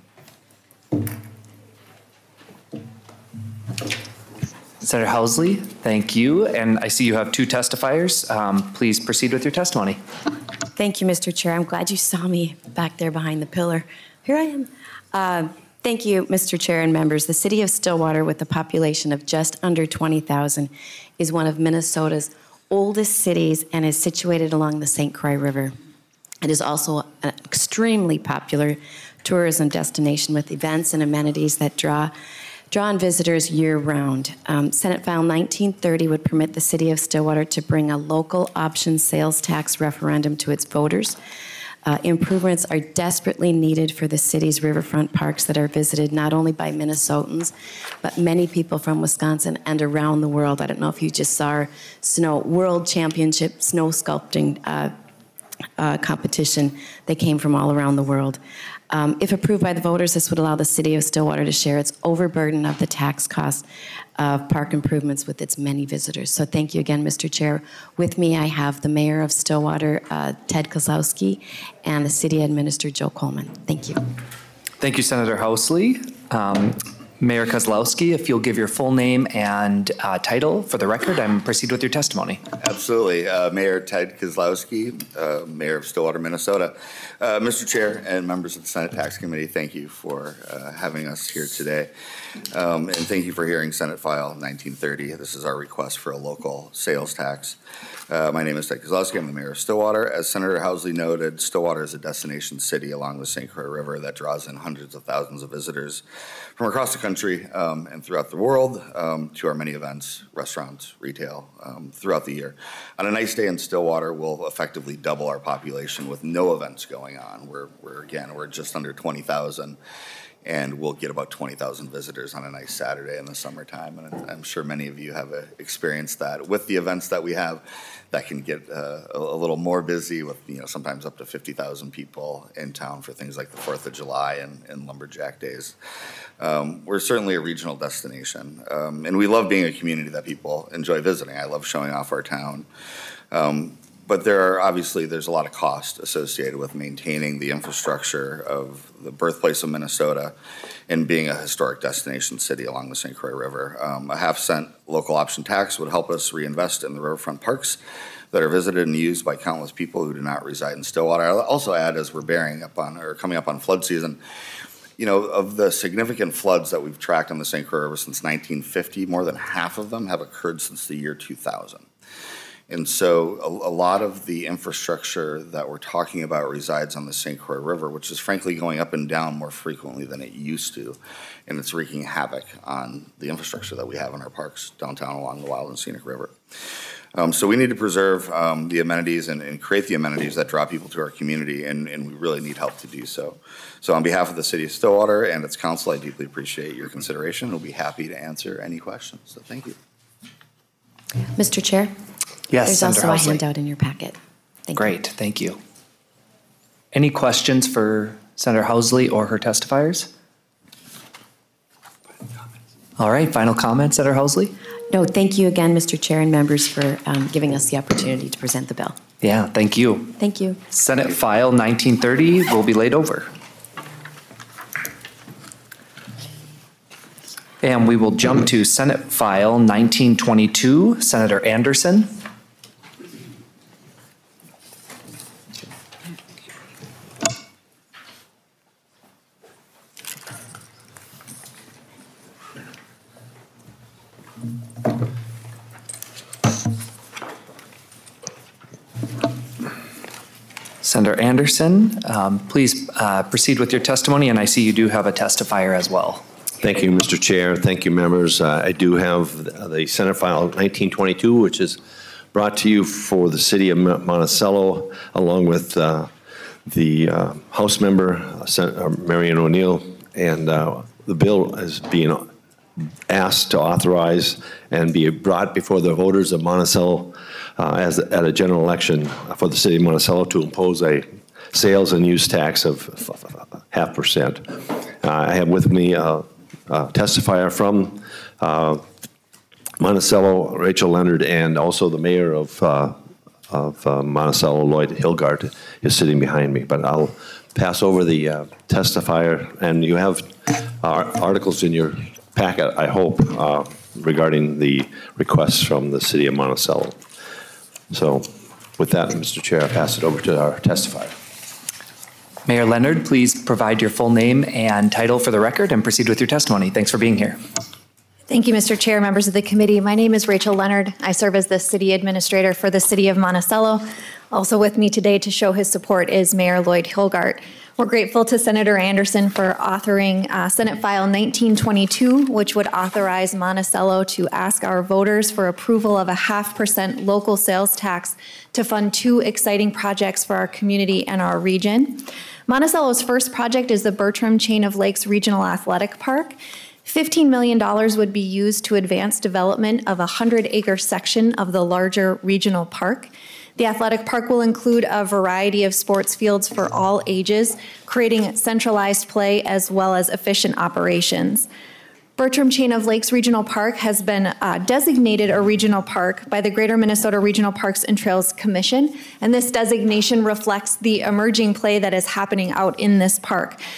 Senator Housley, thank you. And I see you have 2 testifiers. Please proceed with your testimony. Thank you, Mr. Chair. I'm glad you saw me back there behind the pillar. Here I am. Thank you, Mr. Chair and members. The city of Stillwater, with a population of just under 20,000, is one of Minnesota's oldest cities and is situated along the St. Croix River. It is also an extremely popular tourism destination with events and amenities that draw in visitors year-round. Senate File 1930 would permit the city of Stillwater to bring a local option sales tax referendum to its voters. Improvements are desperately needed for the city's riverfront parks that are visited not only by Minnesotans, but many people from Wisconsin and around the world. I don't know if you just saw our World Championship snow sculpting competition that came from all around the world. If approved by the voters, this would allow the city of Stillwater to share its overburden of the tax costs of park improvements with its many visitors. So thank you again, Mr. Chair. With me, I have the mayor of Stillwater, Ted Kozlowski, and the city administrator, Joe Coleman. Thank you. Thank you, Senator Housley. Mayor Kozlowski, if you'll give your full name and title for the record and proceed with your testimony. Absolutely. Mayor Ted Kozlowski, Mayor of Stillwater, Minnesota. Mr. Chair and members of the Senate Tax Committee, thank you for having us here today. And thank you for hearing Senate File 1930. This is our request for a local sales tax. My name is Ted Kozlowski. I'm the mayor of Stillwater. As Senator Housley noted, Stillwater is a destination city along the St. Croix River that draws in hundreds of thousands of visitors from across the country and throughout the world to our many events, restaurants, retail throughout the year. On a nice day in Stillwater, we'll effectively double our population with no events going on. We're just under 20,000. And we'll get about 20,000 visitors on a nice Saturday in the summertime. And I'm sure many of you have experienced that. With the events that we have, that can get a little more busy with, sometimes up to 50,000 people in town for things like the 4th of July and Lumberjack Days. We're certainly a regional destination. And we love being a community that people enjoy visiting. I love showing off our town. But there's a lot of cost associated with maintaining the infrastructure of the birthplace of Minnesota and being a historic destination city along the St. Croix River. A half-cent local option tax would help us reinvest in the riverfront parks that are visited and used by countless people who do not reside in Stillwater. I'll also add, as we're coming up on flood season, of the significant floods that we've tracked on the St. Croix River since 1950, more than half of them have occurred since the year 2000. And so a lot of the infrastructure that we're talking about resides on the St. Croix River, which is frankly going up and down more frequently than it used to. And it's wreaking havoc on the infrastructure that we have in our parks downtown along the Wild and Scenic River. So we need to preserve the amenities and create the amenities that draw people to our community, and we really need help to do so. So on behalf of the City of Stillwater and its council, I deeply appreciate your consideration. We'll be happy to answer any questions. So thank you. Mr. Chair? Yes, There's Senator also a Housley. handout in your packet. Great, thank you. Any questions for Senator Housley or her testifiers? All right, final comments, Senator Housley? No, thank you again, Mr. Chair and members, for giving us the opportunity to present the bill. Yeah, thank you. Thank you. Senate File 1930 will be laid over. And we will jump to Senate File 1922, Senator Anderson. Senator Anderson, please proceed with your testimony, and I see you do have a testifier as well. Thank you, Mr. Chair. Thank you, members. I do have the Senate File 1922, which is brought to you for the City of Monticello, along with the House member, Senator Marion O'Neill, and the bill is being asked to authorize and be brought before the voters of Monticello at a general election for the City of Monticello to impose a sales and use tax of 0.5%. I have with me testifier from Monticello, Rachel Leonard, and also the mayor of Monticello, Lloyd Hilgard, is sitting behind me. But I'll pass over the testifier, and you have articles in your packet, I hope, regarding the requests from the city of Monticello. So with that, Mr. Chair, I pass it over to our testifier. Mayor Leonard, please provide your full name and title for the record and proceed with your testimony. Thanks for being here. Thank you, Mr. Chair, members of the committee. My name is Rachel Leonard. I serve as the city administrator for the city of Monticello. Also with me today to show his support is Mayor Lloyd Hilgard. We're grateful to Senator Anderson for authoring Senate File 1922, which would authorize Monticello to ask our voters for approval of a 0.5% local sales tax to fund 2 exciting projects for our community and our region. Monticello's first project is the Bertram Chain of Lakes Regional Athletic Park. $15 million would be used to advance development of a 100-acre section of the larger regional park. The athletic park will include a variety of sports fields for all ages, creating centralized play as well as efficient operations. Bertram Chain of Lakes Regional Park has been designated a regional park by the Greater Minnesota Regional Parks and Trails Commission, and this designation reflects the emerging play that is happening out in this park.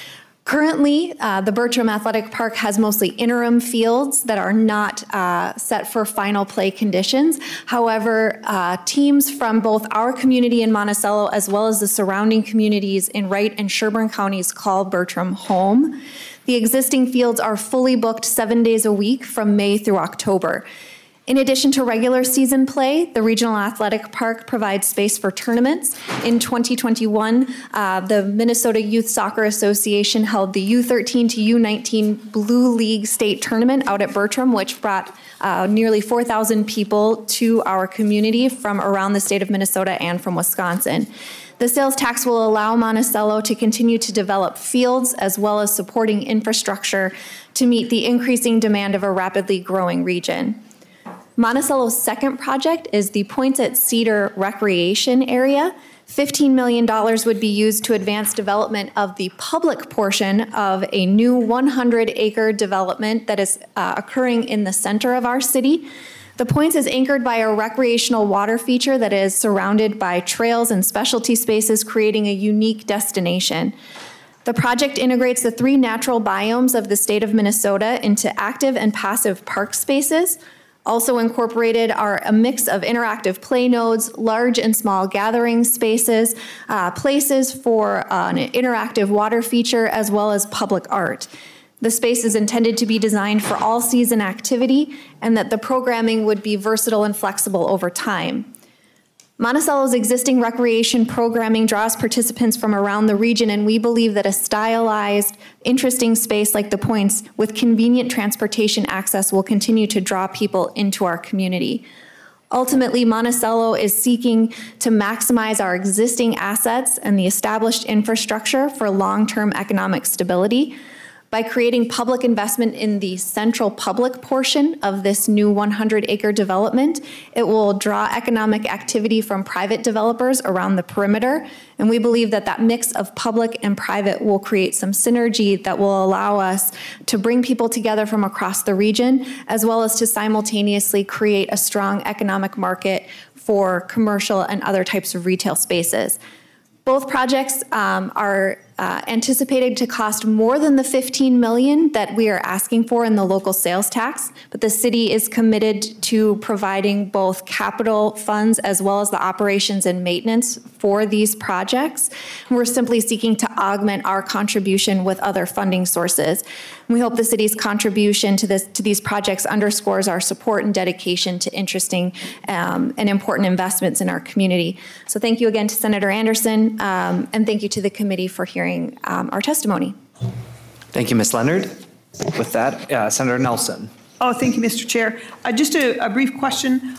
Currently, the Bertram Athletic Park has mostly interim fields that are not set for final play conditions. However, teams from both our community in Monticello as well as the surrounding communities in Wright and Sherburne counties call Bertram home. The existing fields are fully booked 7 days a week from May through October. In addition to regular season play, the Regional Athletic Park provides space for tournaments. In 2021, the Minnesota Youth Soccer Association held the U13 to U19 Blue League State Tournament out at Bertram, which brought nearly 4,000 people to our community from around the state of Minnesota and from Wisconsin. The sales tax will allow Monticello to continue to develop fields as well as supporting infrastructure to meet the increasing demand of a rapidly growing region. Monticello's second project is the Poinsett Cedar Recreation Area. $15 million would be used to advance development of the public portion of a new 100-acre development that is occurring in the center of our city. The Points is anchored by a recreational water feature that is surrounded by trails and specialty spaces, creating a unique destination. The project integrates the 3 natural biomes of the state of Minnesota into active and passive park spaces. Also incorporated are a mix of interactive play nodes, large and small gathering spaces, places for an interactive water feature, as well as public art. The space is intended to be designed for all season activity and that the programming would be versatile and flexible over time. Monticello's existing recreation programming draws participants from around the region, and we believe that a stylized, interesting space like the Points with convenient transportation access will continue to draw people into our community. Ultimately, Monticello is seeking to maximize our existing assets and the established infrastructure for long-term economic stability. By creating public investment in the central public portion of this new 100-acre development, it will draw economic activity from private developers around the perimeter, and we believe that that mix of public and private will create some synergy that will allow us to bring people together from across the region, as well as to simultaneously create a strong economic market for commercial and other types of retail spaces. Both projects are anticipated to cost more than the $15 million that we are asking for in the local sales tax, but the city is committed to providing both capital funds as well as the operations and maintenance for these projects. And we're simply seeking to augment our contribution with other funding sources. We hope the city's contribution to these projects underscores our support and dedication to interesting and important investments in our community. So thank you again to Senator Anderson, and thank you to the committee for hearing our testimony. Thank you, Ms. Leonard. With that, Senator Nelson. Oh, thank you, Mr. Chair. Just a brief question.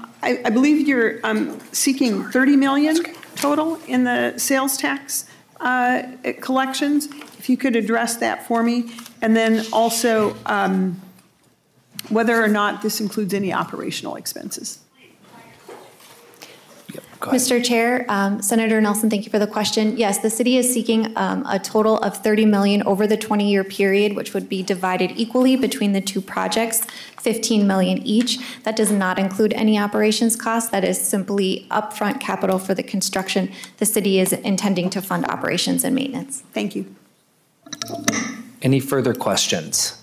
I believe you're seeking $30 million total in the sales tax collections. If you could address that for me. And then also whether or not this includes any operational expenses. Mr. Chair, Senator Nelson, thank you for the question. Yes, the city is seeking a total of $30 million over the 20-year period, which would be divided equally between the 2 projects, $15 million each. That does not include any operations costs. That is simply upfront capital for the construction. The city is intending to fund operations and maintenance. Thank you. Any further questions?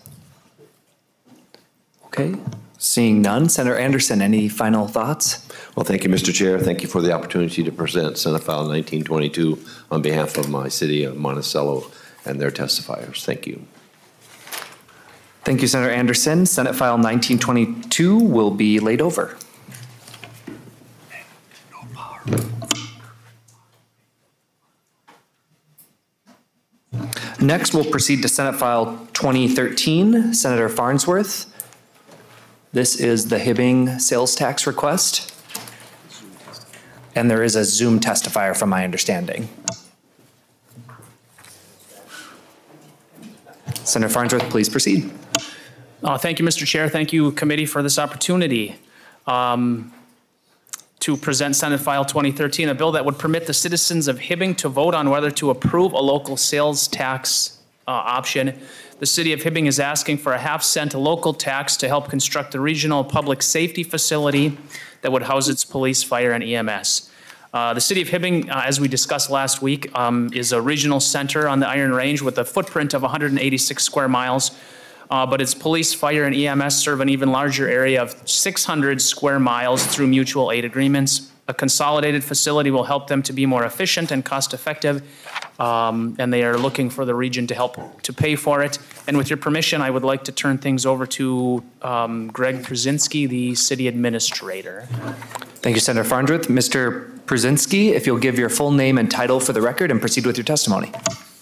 Okay, seeing none. Senator Anderson, any final thoughts? Well, thank you, Mr. Chair. Thank you for the opportunity to present Senate File 1922 on behalf of my city of Monticello and their testifiers. Thank you. Thank you, Senator Anderson. Senate File 1922 will be laid over. Next, we'll proceed to Senate File 2013, Senator Farnsworth. This is the Hibbing sales tax request. And there is a Zoom testifier from my understanding. Senator Farnsworth, please proceed. Thank you, Mr. Chair. Thank you, committee, for this opportunity to present Senate File 2013, a bill that would permit the citizens of Hibbing to vote on whether to approve a local sales tax option. The city of Hibbing is asking for a half-cent local tax to help construct a regional public safety facility that would house its police, fire, and EMS. The city of Hibbing, as we discussed last week, is a regional center on the Iron Range with a footprint of 186 square miles. But its police, fire, and EMS serve an even larger area of 600 square miles through mutual aid agreements. A consolidated facility will help them to be more efficient and cost-effective, and they are looking for the region to help to pay for it. And with your permission, I would like to turn things over to Greg Przinski, the city administrator. Thank you, Senator Farnsworth. Mr. Przinski, if you'll give your full name and title for the record and proceed with your testimony.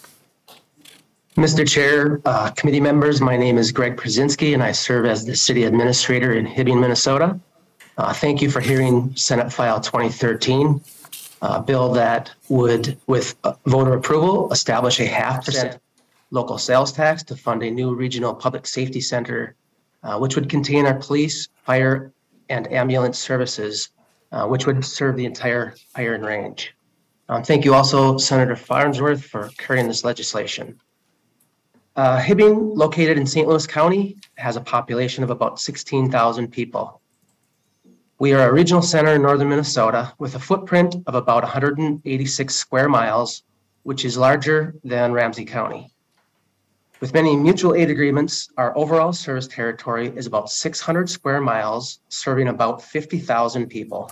Mr. Chair, committee members, my name is Greg Przinski, and I serve as the city administrator in Hibbing, Minnesota. Thank you for hearing Senate File 2013, a bill that would, with voter approval, establish a 0.5% local sales tax to fund a new regional public safety center, which would contain our police, fire, and ambulance services, which would serve the entire Iron Range. Thank you also, Senator Farnsworth, for carrying this legislation. Hibbing, located in St. Louis County, has a population of about 16,000 people. We are a regional center in northern Minnesota with a footprint of about 186 square miles, which is larger than Ramsey County. With many mutual aid agreements, our overall service territory is about 600 square miles, serving about 50,000 people.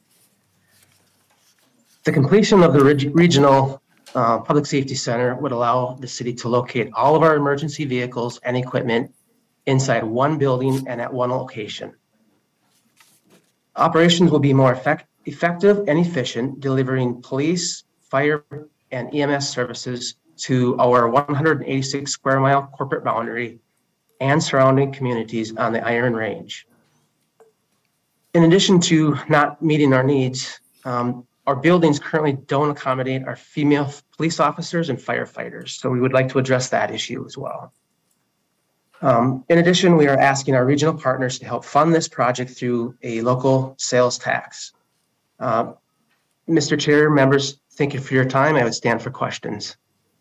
The completion of the regional Public Safety Center would allow the city to locate all of our emergency vehicles and equipment inside one building and at one location. Operations will be more effective and efficient, delivering police, fire, and EMS services to our 186 square mile corporate boundary and surrounding communities on the Iron Range. In addition to not meeting our needs, our buildings currently don't accommodate our female police officers and firefighters, so we would like to address that issue as well. In addition, we are asking our regional partners to help fund this project through a local sales tax. Mr. Chair, members, thank you for your time. I would stand for questions.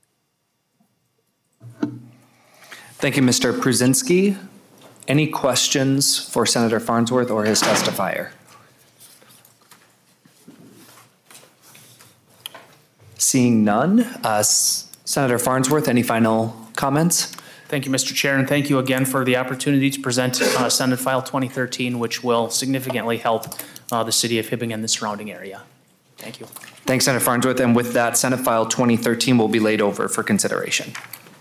Thank you, Mr. Przinski. Any questions for Senator Farnsworth or his testifier? Seeing none, Senator Farnsworth, any final comments? Thank you, Mr. Chair, and thank you again for the opportunity to present Senate File 2013, which will significantly help the city of Hibbing and the surrounding area. Thank you. Thanks, Senator Farnsworth. And with that, Senate File 2013 will be laid over for consideration.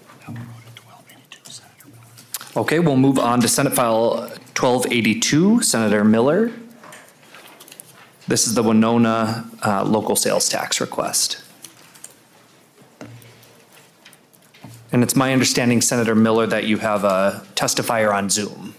Okay, we'll move on to Senate File 1282, Senator Miller. This is the Winona local sales tax request. And it's my understanding, Senator Miller, that you have a testifier on Zoom.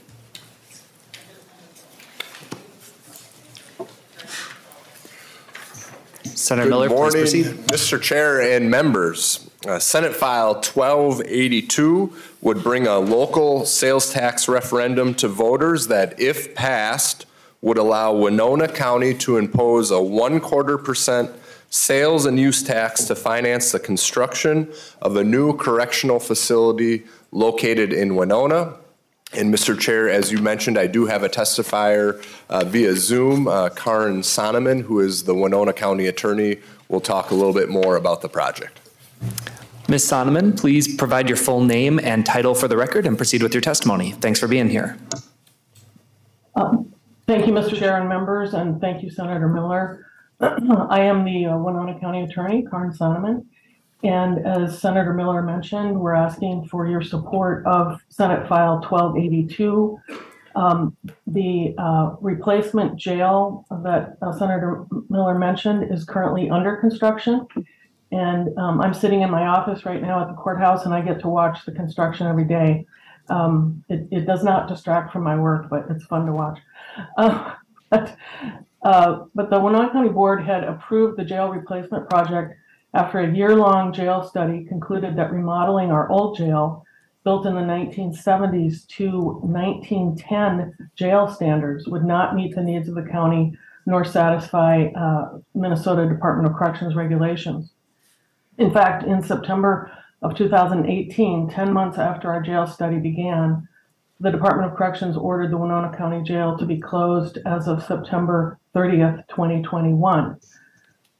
Senator Miller, please proceed. Good morning, Mr. Chair and members. Senate File 1282 would bring a local sales tax referendum to voters that, if passed, would allow Winona County to impose a 1/4% sales and use tax to finance the construction of a new correctional facility located in Winona. And Mr. Chair, as you mentioned, I do have a testifier via Zoom, Karen Sonneman, who is the Winona County Attorney, will talk a little bit more about the project. Ms. Sonneman, please provide your full name and title for the record and proceed with your testimony. Thanks for being here. Thank you, Mr. Chair and members, and thank you, Senator Miller. I am the Winona County Attorney, Karen Sonneman, and as Senator Miller mentioned, we're asking for your support of Senate File 1282. The replacement jail that Senator Miller mentioned is currently under construction, and I'm sitting in my office right now at the courthouse, and I get to watch the construction every day. It does not distract from my work, but it's fun to watch. But the Winona County Board had approved the jail replacement project after a year-long jail study concluded that remodeling our old jail, built in the 1970s to 1910 jail standards, would not meet the needs of the county nor satisfy Minnesota Department of Corrections regulations. In fact, in September of 2018, 10 months after our jail study began, the Department of Corrections ordered the Winona County Jail to be closed as of September 30th, 2021.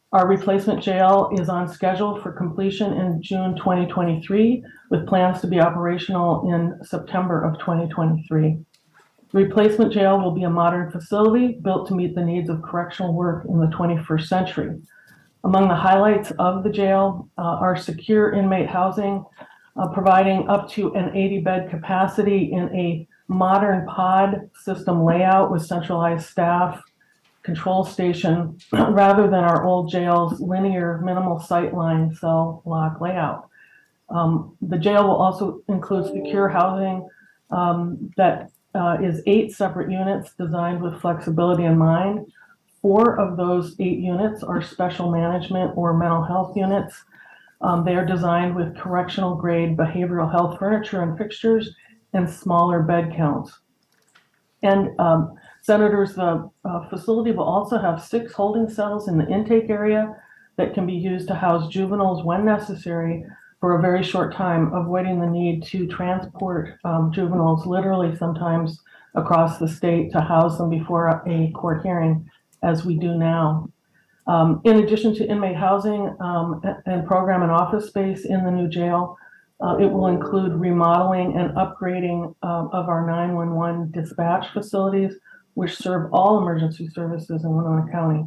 Our replacement jail is on schedule for completion in June 2023, with plans to be operational in September of 2023. The replacement jail will be a modern facility built to meet the needs of correctional work in the 21st century. Among the highlights of the jail are secure inmate housing, providing up to an 80-bed capacity in a modern pod system layout with centralized staff, control station, rather than our old jail's linear minimal sightline cell block layout. The jail will also include secure housing that is 8 separate units designed with flexibility in mind. 4 of those 8 units are special management or mental health units. They are designed with correctional grade behavioral health furniture and fixtures and smaller bed counts. And Senators, the facility will also have 6 holding cells in the intake area that can be used to house juveniles when necessary for a very short time, avoiding the need to transport juveniles literally sometimes across the state to house them before a court hearing, as we do now. In addition to inmate housing and program and office space in the new jail, it will include remodeling and upgrading of our 911 dispatch facilities, which serve all emergency services in Winona County.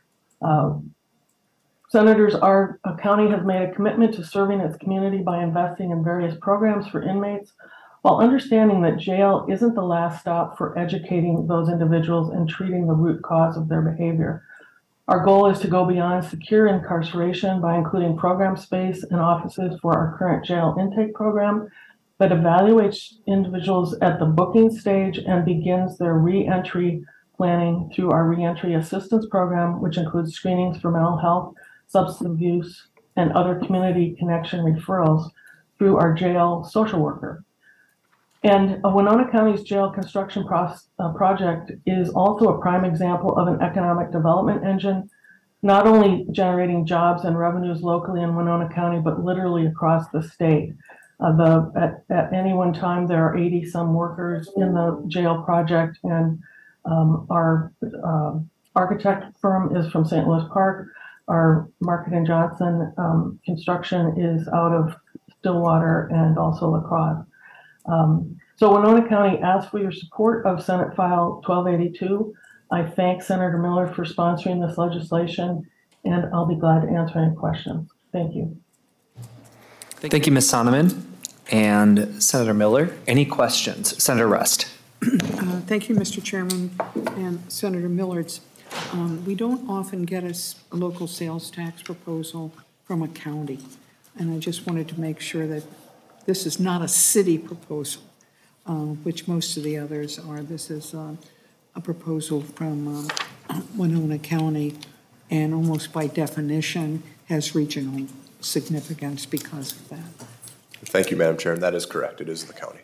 Senators, our county has made a commitment to serving its community by investing in various programs for inmates, while understanding that jail isn't the last stop for educating those individuals and treating the root cause of their behavior. Our goal is to go beyond secure incarceration by including program space and offices for our current jail intake program that evaluates individuals at the booking stage and begins their re-entry planning through our re-entry assistance program, which includes screenings for mental health, substance abuse, and other community connection referrals through our jail social worker. And Winona County's jail construction project is also a prime example of an economic development engine, not only generating jobs and revenues locally in Winona County, but literally across the state. At any one time, there are 80-some workers in the jail project, and our architect firm is from St. Louis Park. Our Market & Johnson construction is out of Stillwater and also La Crosse. So Winona County asks for your support of Senate File 1282. I thank Senator Miller for sponsoring this legislation, and I'll be glad to answer any questions. Thank you. Thank you, Ms. Sonneman and Senator Miller. Any questions? Senator Rust. Thank you, Mr. Chairman and Senator Millard. We don't often get a local sales tax proposal from a county, and I just wanted to make sure that this is not a city proposal, which most of the others are. This is a proposal from Winona County, and almost by definition has regional significance because of that. Thank you, Madam Chair, and that is correct. It is the county.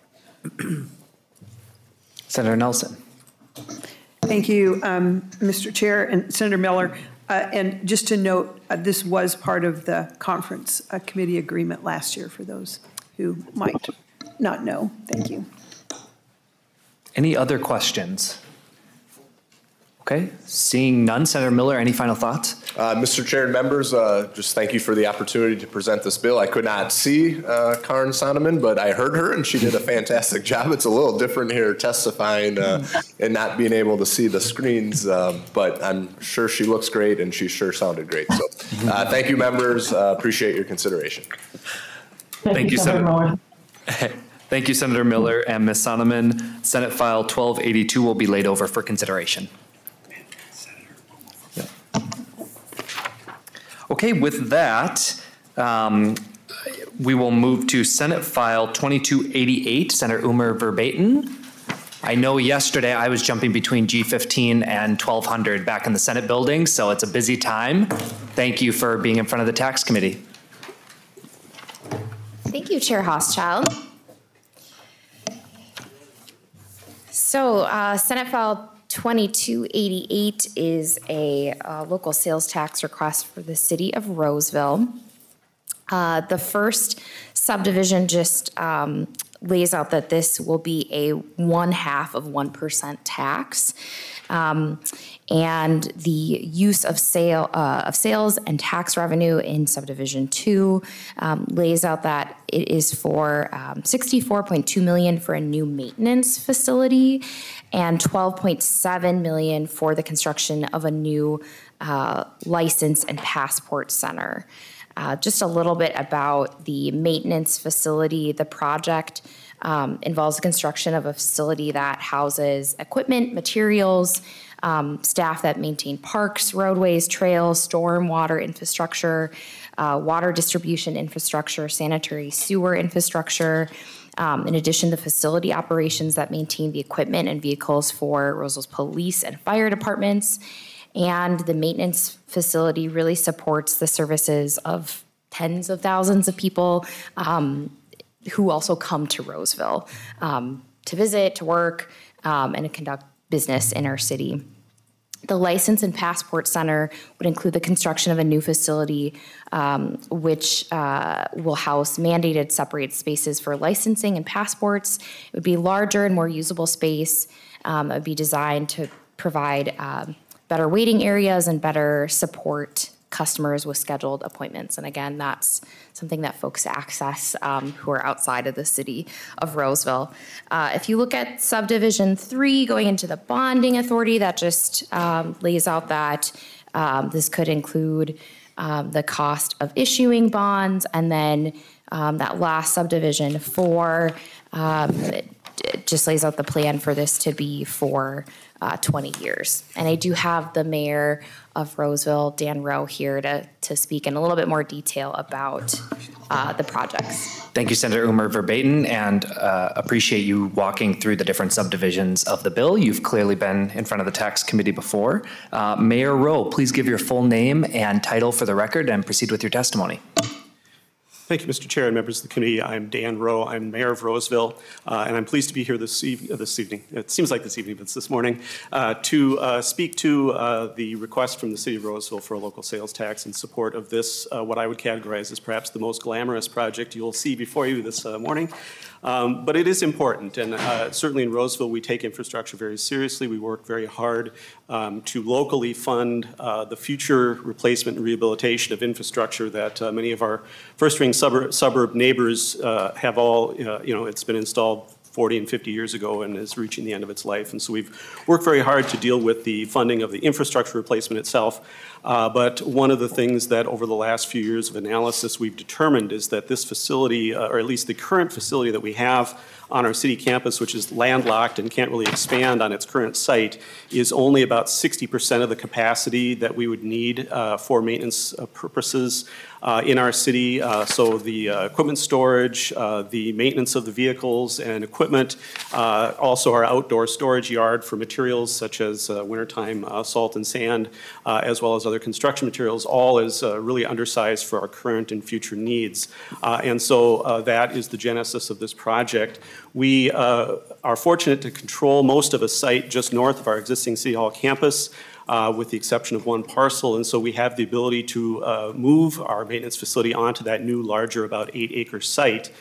Senator Nelson. Thank you, Mr. Chair and Senator Miller. And just to note, this was part of the conference committee agreement last year for those who might not know. Thank you. Any other questions? Okay, seeing none. Senator Miller, any final thoughts? Mr. Chair and members, just thank you for the opportunity to present this bill. I could not see Karen Sonneman, but I heard her and she did a fantastic job. It's a little different here testifying and not being able to see the screens, but I'm sure she looks great and she sure sounded great. So thank you, members. Appreciate your consideration. Thank you, Senator Miller. Thank you, Senator Miller and Ms. Sonneman. Senate File 1282 will be laid over for consideration. Okay, with that, we will move to Senate File 2288, Senator Umer Verbaeten. I know yesterday I was jumping between G15 and 1200 back in the Senate building, so it's a busy time. Thank you for being in front of the Tax Committee. Thank you, Chair Hoschild. So Senate File 2288 is a local sales tax request for the city of Roseville. The first subdivision just lays out that this will be a 0.5% tax. And the use of sales and tax revenue in subdivision 2 lays out that it is for $64.2 million for a new maintenance facility and $12.7 million for the construction of a new license and passport center. Just a little bit about the maintenance facility. The project involves the construction of a facility that houses equipment, materials, staff that maintain parks, roadways, trails, storm water infrastructure, water distribution infrastructure, sanitary sewer infrastructure. In addition to facility operations that maintain the equipment and vehicles for Roseville's police and fire departments. And the maintenance facility really supports the services of tens of thousands of people who also come to Roseville to visit, to work, and to conduct business in our city. The License and Passport Center would include the construction of a new facility which will house mandated separated spaces for licensing and passports. It would be larger and more usable space. It would be designed to provide better waiting areas and better support customers with scheduled appointments. And again, that's something that folks access who are outside of the city of Roseville. If you look at subdivision 3 going into the bonding authority, that just lays out that this could include the cost of issuing bonds, and then that last subdivision 4 it just lays out the plan for this to be for 20 years. And I do have the mayor of Roseville, Dan Rowe, here to speak in a little bit more detail about the projects. Thank you, Senator Umer Verbaeten, and appreciate you walking through the different subdivisions of the bill. You've clearly been in front of the tax committee before. Mayor Rowe, please give your full name and title for the record and proceed with your testimony. Thank you, Mr. Chair and members of the committee. I'm Dan Rowe. I'm Mayor of Roseville, and I'm pleased to be here this evening. It seems like this evening, but it's this morning, to speak to the request from the City of Roseville for a local sales tax in support of this, what I would categorize as perhaps the most glamorous project you'll see before you this morning. But it is important, and certainly in Roseville, we take infrastructure very seriously. We work very hard to locally fund the future replacement and rehabilitation of infrastructure that many of our first-ring suburb neighbors have all, it's been installed 40 and 50 years ago and is reaching the end of its life. And so we've worked very hard to deal with the funding of the infrastructure replacement itself. But one of the things that over the last few years of analysis we've determined is that this facility, or at least the current facility that we have on our city campus, which is landlocked and can't really expand on its current site, is only about 60% of the capacity that we would need for maintenance purposes in our city. So the equipment storage, the maintenance of the vehicles and equipment, also our outdoor storage yard for materials such as wintertime salt and sand, as well as other construction materials, all is really undersized for our current and future needs. And so that is the genesis of this project. We are fortunate to control most of a site just north of our existing City Hall campus, with the exception of one parcel. And so we have the ability to move our maintenance facility onto that new, larger, about 8-acre site.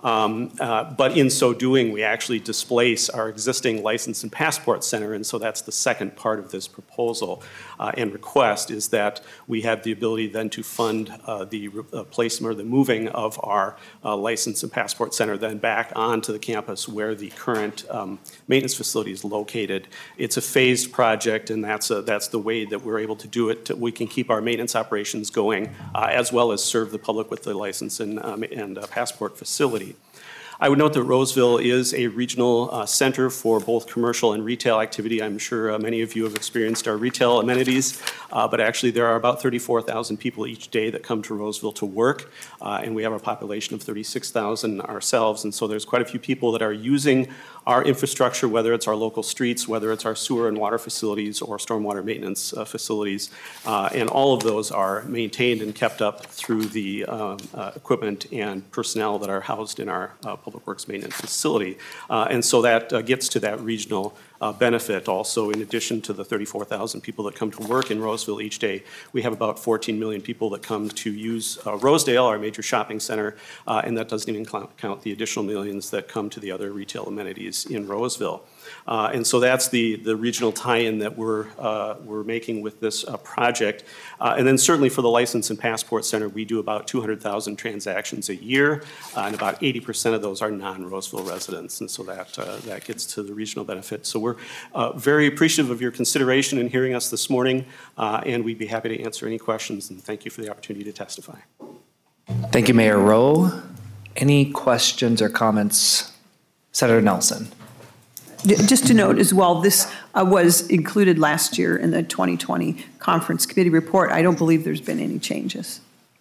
But in so doing, we actually displace our existing license and passport center. And so that's the second part of this proposal and request, is that we have the ability then to fund the placement or the moving of our license and passport center then back onto the campus where the current maintenance facility is located. It's a phased project, and that's the way that we're able to do it. We can keep our maintenance operations going as well as serve the public with the license and passport facility. I would note that Roseville is a regional center for both commercial and retail activity. I'm sure many of you have experienced our retail amenities, but actually there are about 34,000 people each day that come to Roseville to work, and we have a population of 36,000 ourselves, and so there's quite a few people that are using our infrastructure, whether it's our local streets, whether it's our sewer and water facilities or stormwater maintenance facilities, and all of those are maintained and kept up through the equipment and personnel that are housed in our Public Works maintenance facility. And so that gets to that regional benefit. Also, in addition to the 34,000 people that come to work in Roseville each day, we have about 14 million people that come to use Rosedale, our major shopping center, and that doesn't even count the additional millions that come to the other retail amenities in Roseville. And so that's the regional tie-in that we're making with this project. And then certainly for the License and Passport Center, we do about 200,000 transactions a year, and about 80% of those are non-Roseville residents. And so that gets to the regional benefit. So we're very appreciative of your consideration in hearing us this morning, and we'd be happy to answer any questions. And thank you for the opportunity to testify. Thank you, Mayor Rowe. Any questions or comments? Senator Nelson. Just to note as well, this was included last year in the 2020 Conference Committee report. I don't believe there's been any changes.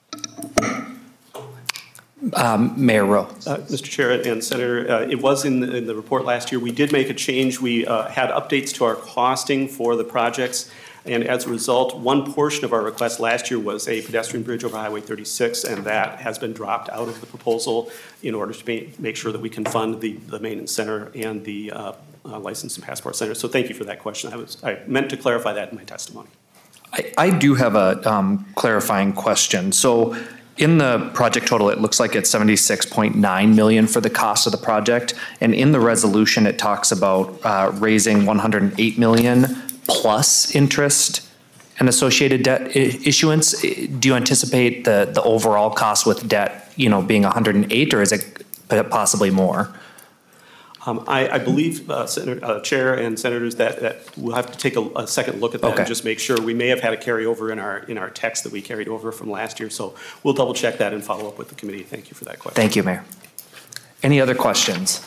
Mayor Rowe. Mr. Chair and Senator, it was in the report last year. We did make a change. We had updates to our costing for the projects. And as a result, one portion of our request last year was a pedestrian bridge over Highway 36, and that has been dropped out of the proposal in order to make sure that we can fund the maintenance center and the License and Passport Center. So thank you for that question. I meant to clarify that in my testimony. I do have a clarifying question. So in the project total, it looks like it's $76.9 million for the cost of the project. And in the resolution, it talks about raising $108 million plus interest and associated debt issuance. Do you anticipate the overall cost with debt, being 108, or is it possibly more? I believe, Chair and Senators, that we'll have to take a second look at that and just make sure. We may have had a carryover in our text that we carried over from last year, so we'll double check that and follow up with the committee. Thank you for that question. Thank you, Mayor. Any other questions?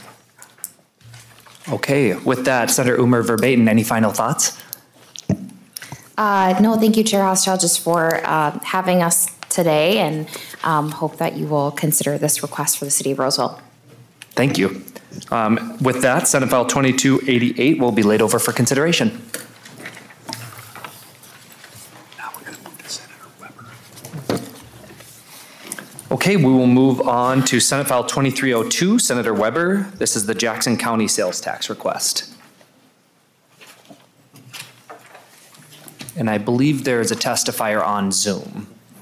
Okay, with that, Senator Umer Verbaeten, any final thoughts? No, thank you, Chair Hostel, just for having us today, and hope that you will consider this request for the City of Roseville. Thank you. With that, Senate File 2288 will be laid over for consideration. Now we're going to move to Senator Weber. Okay, we will move on to Senate File 2302, Senator Weber. This is the Jackson County sales tax request. And I believe there is a testifier on Zoom.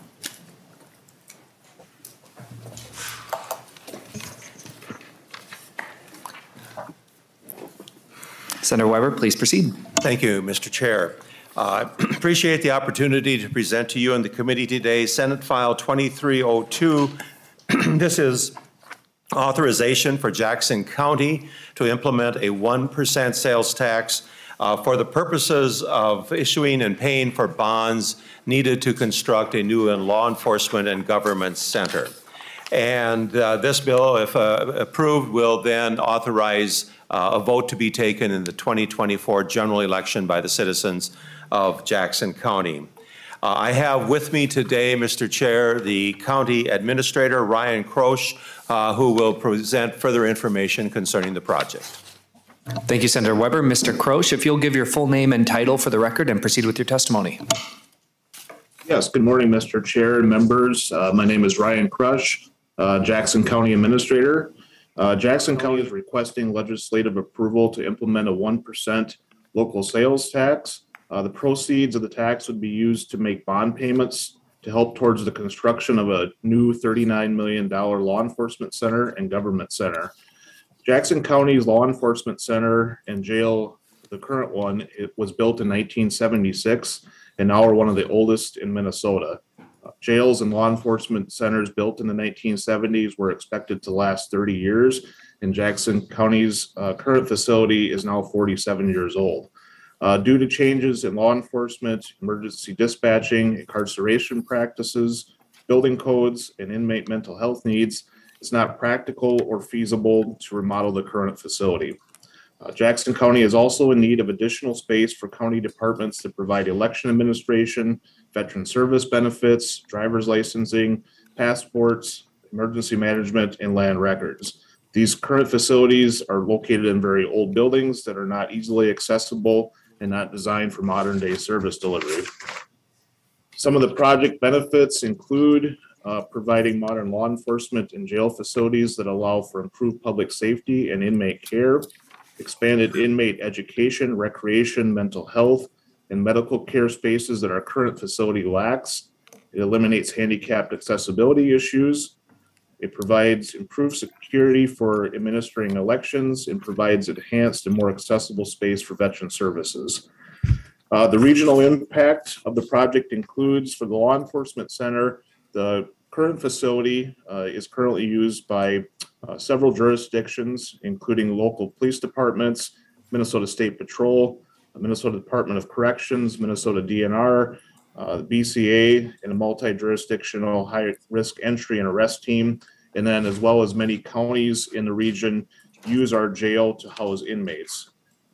Senator Weber, please proceed. Thank you, Mr. Chair. I appreciate the opportunity to present to you and the committee today Senate File 2302. This is authorization for Jackson County to implement a 1% sales tax for the purposes of issuing and paying for bonds needed to construct a new law enforcement and government center. And this bill, if approved, will then authorize a vote to be taken in the 2024 general election by the citizens of Jackson County. I have with me today, Mr. Chair, the County Administrator, Ryan Krosch, who will present further information concerning the project. Thank you, Senator Weber. Mr. Krosch, if you'll give your full name and title for the record and proceed with your testimony. Yes, good morning, Mr. Chair and members. My name is Ryan Krosch, Jackson County Administrator. Jackson County is requesting legislative approval to implement a 1% local sales tax. The proceeds of the tax would be used to make bond payments to help towards the construction of a new $39 million law enforcement center and government center. Jackson County's law enforcement center and jail, the current one, it was built in 1976 and now are one of the oldest in Minnesota. Jails and law enforcement centers built in the 1970s were expected to last 30 years, and Jackson County's current facility is now 47 years old. Due to changes in law enforcement, emergency dispatching, incarceration practices, building codes, and inmate mental health needs, it's not practical or feasible to remodel the current facility. Jackson County is also in need of additional space for county departments to provide election administration, veteran service benefits, driver's licensing, passports, emergency management, and land records. These current facilities are located in very old buildings that are not easily accessible and not designed for modern day service delivery. Some of the project benefits include providing modern law enforcement and jail facilities that allow for improved public safety and inmate care, expanded inmate education, recreation, mental health, and medical care spaces that our current facility lacks. It eliminates handicapped accessibility issues. It provides improved security for administering elections and provides enhanced and more accessible space for veteran services. The regional impact of the project includes, for the law enforcement center, the current facility is currently used by several jurisdictions, including local police departments, Minnesota State Patrol, Minnesota Department of Corrections, Minnesota DNR, BCA, and a multi-jurisdictional high-risk entry and arrest team, and then as well as many counties in the region use our jail to house inmates.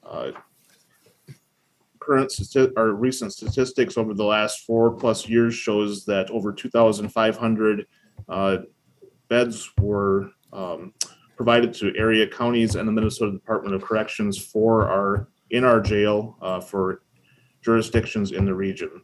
Our recent statistics over the last 4+ years shows that over 2,500 beds were provided to area counties and the Minnesota Department of Corrections in our jail for jurisdictions in the region.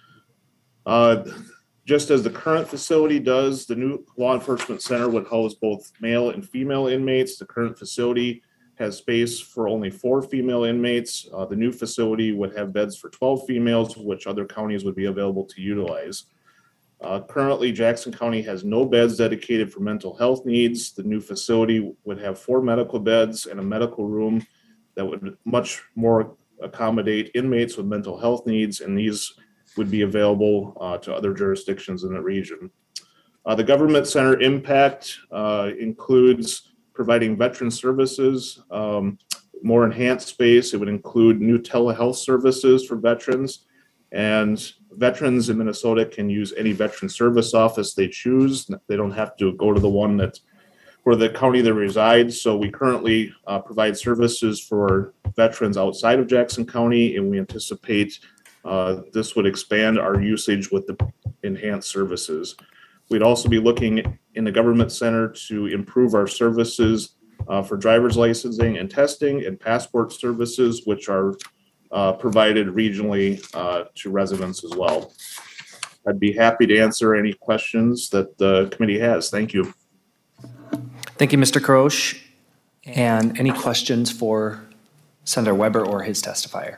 Just as the current facility does, the new law enforcement center would house both male and female inmates. The current facility has space for only 4 female inmates. The new facility would have beds for 12 females, which other counties would be available to utilize. Currently, Jackson County has no beds dedicated for mental health needs. The new facility would have 4 medical beds and a medical room that would much more accommodate inmates with mental health needs, and these would be available to other jurisdictions in the region. The government center impact includes providing veteran services, more enhanced space. It would include new telehealth services for veterans, and veterans in Minnesota can use any veteran service office they choose. They don't have to go to the one where the county they reside. So we currently provide services for veterans outside of Jackson County, and we anticipate this would expand our usage with the enhanced services. We'd also be looking in the government center to improve our services for driver's licensing and testing and passport services, which are provided regionally to residents as well. I'd be happy to answer any questions that the committee has. Thank you. Thank you, Mr. Karosh. And any questions for Senator Weber or his testifier?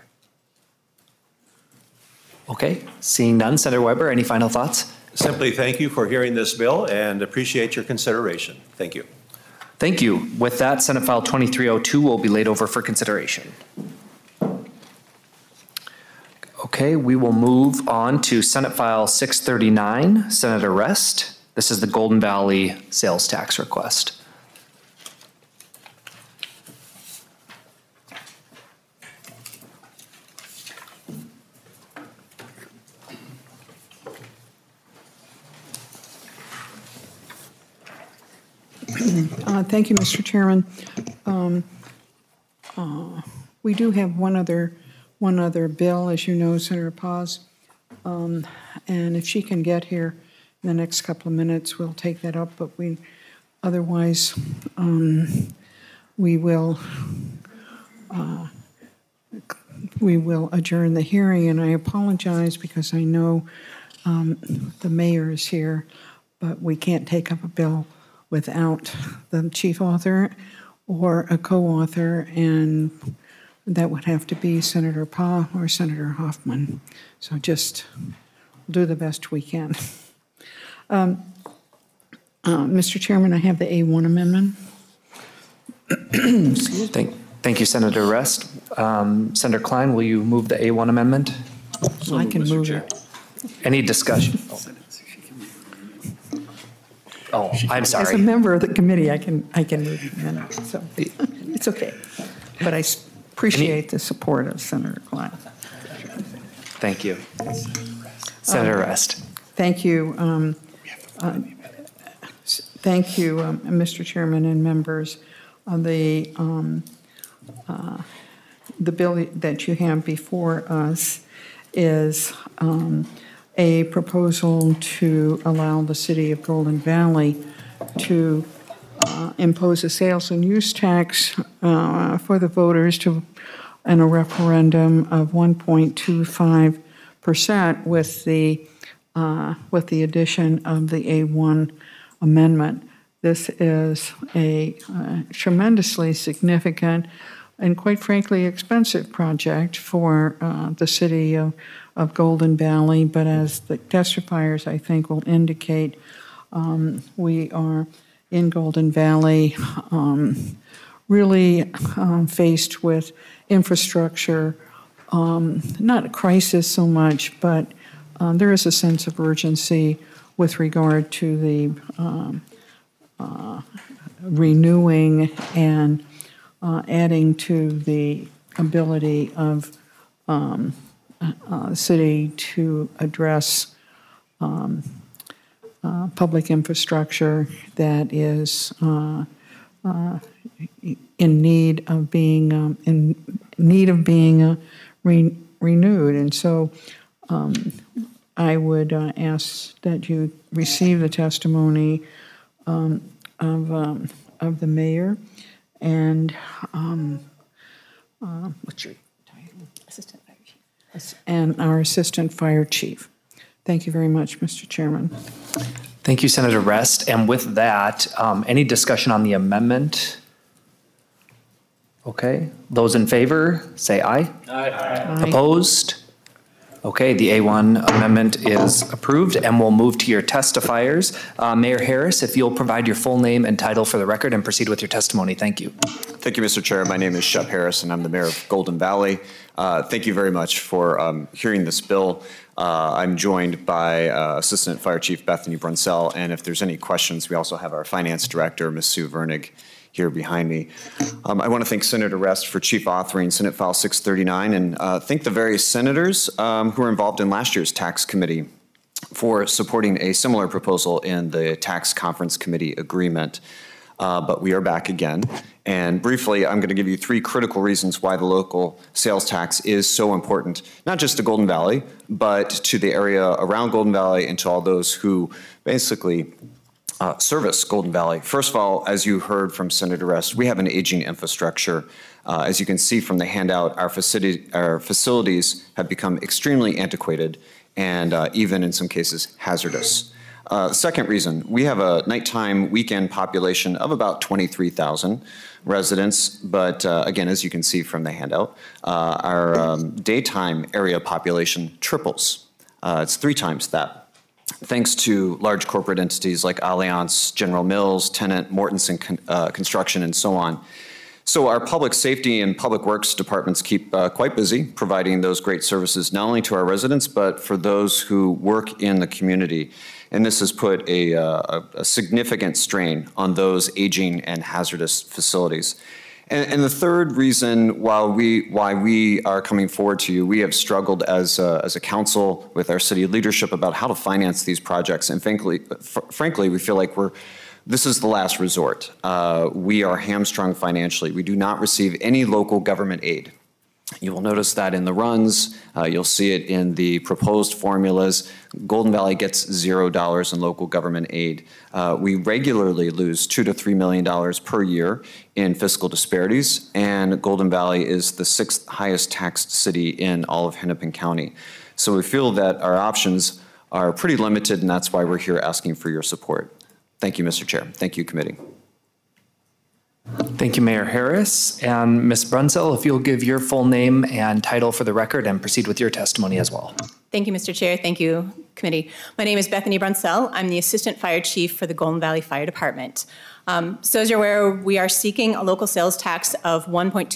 Okay, seeing none. Senator Weber, any final thoughts? Simply thank you for hearing this bill and appreciate your consideration. Thank you. Thank you. With that, Senate File 2302 will be laid over for consideration. Okay, we will move on to Senate File 639, Senator Rest. This is the Golden Valley sales tax request. Thank you, Mr. Chairman. We do have one other bill, as you know, Senator Paz. And if she can get here in the next couple of minutes, we'll take that up. But otherwise, we will adjourn the hearing. And I apologize because I know the mayor is here, but we can't take up a bill without the chief author or a co-author, and that would have to be Senator Pa or Senator Hoffman. So just do the best we can. Mr. Chairman, I have the A1 amendment. Thank you, Senator Rest. Senator Klein, will you move the A1 amendment? I can move it. Any discussion? Oh, I'm sorry. As a member of the committee, I can move the amendment, so it's okay. But I appreciate the support of Senator Klein. Thank you. Senator Rest. Thank you. Thank you, Mr. Chairman and members. The bill that you have before us is a proposal to allow the city of Golden Valley to impose a sales and use tax for the voters in a referendum of 1.25% with the addition of the A1 amendment. This is a tremendously significant and quite frankly, expensive project for the city of Golden Valley. But as the testifiers, I think, will indicate, we are in Golden Valley really faced with infrastructure, not a crisis so much, but there is a sense of urgency with regard to the renewing and adding to the ability of the city to address public infrastructure that is in need of being renewed. And so I would ask that you receive the testimony of the mayor and what's your title? Assistant Fire Chief. And our Assistant Fire Chief. Thank you very much, Mr. Chairman. Thank you, Senator Rest. And with that, any discussion on the amendment? Okay, those in favor, say aye. Aye. Opposed? Okay, the A1 amendment is approved, and we'll move to your testifiers. Mayor Harris, if you'll provide your full name and title for the record and proceed with your testimony. Thank you. Thank you, Mr. Chair. My name is Shep Harris, and I'm the mayor of Golden Valley. Thank you very much for hearing this bill. I'm joined by Assistant Fire Chief Bethany Brunsell, and if there's any questions, we also have our Finance Director, Ms. Sue Vernig, here behind me. I want to thank Senator Rest for chief authoring Senate File 639 and thank the various senators who were involved in last year's tax committee for supporting a similar proposal in the tax conference committee agreement. But we are back again. And briefly, I'm going to give you 3 critical reasons why the local sales tax is so important, not just to Golden Valley, but to the area around Golden Valley and to all those who basically service Golden Valley. First of all, as you heard from Senator Rest, we have an aging infrastructure. As you can see from the handout, our facilities have become extremely antiquated and even in some cases hazardous. Second reason, we have a nighttime weekend population of about 23,000 residents, but again, as you can see from the handout, our daytime area population triples. It's 3 times that. Thanks to large corporate entities like Allianz, General Mills, Tennant, Mortenson Construction, and so on. So our public safety and public works departments keep quite busy providing those great services, not only to our residents, but for those who work in the community. And this has put a significant strain on those aging and hazardous facilities. And the third reason why we are coming forward to you, we have struggled as a council with our city leadership about how to finance these projects. And frankly, we feel like this is the last resort. We are hamstrung financially. We do not receive any local government aid. You will notice that in the runs. You'll see it in the proposed formulas. Golden Valley gets $0 in local government aid. We regularly lose $2 to $3 million per year in fiscal disparities, and Golden Valley is the 6th highest taxed city in all of Hennepin County. So we feel that our options are pretty limited, and that's why we're here asking for your support. Thank you, Mr. Chair. Thank you, committee. Thank you, Mayor Harris. And Ms. Brunsell, if you'll give your full name and title for the record and proceed with your testimony as well. Thank you, Mr. Chair. Thank you, committee. My name is Bethany Brunsell. I'm the Assistant Fire Chief for the Golden Valley Fire Department. So as you're aware, we are seeking a local sales tax of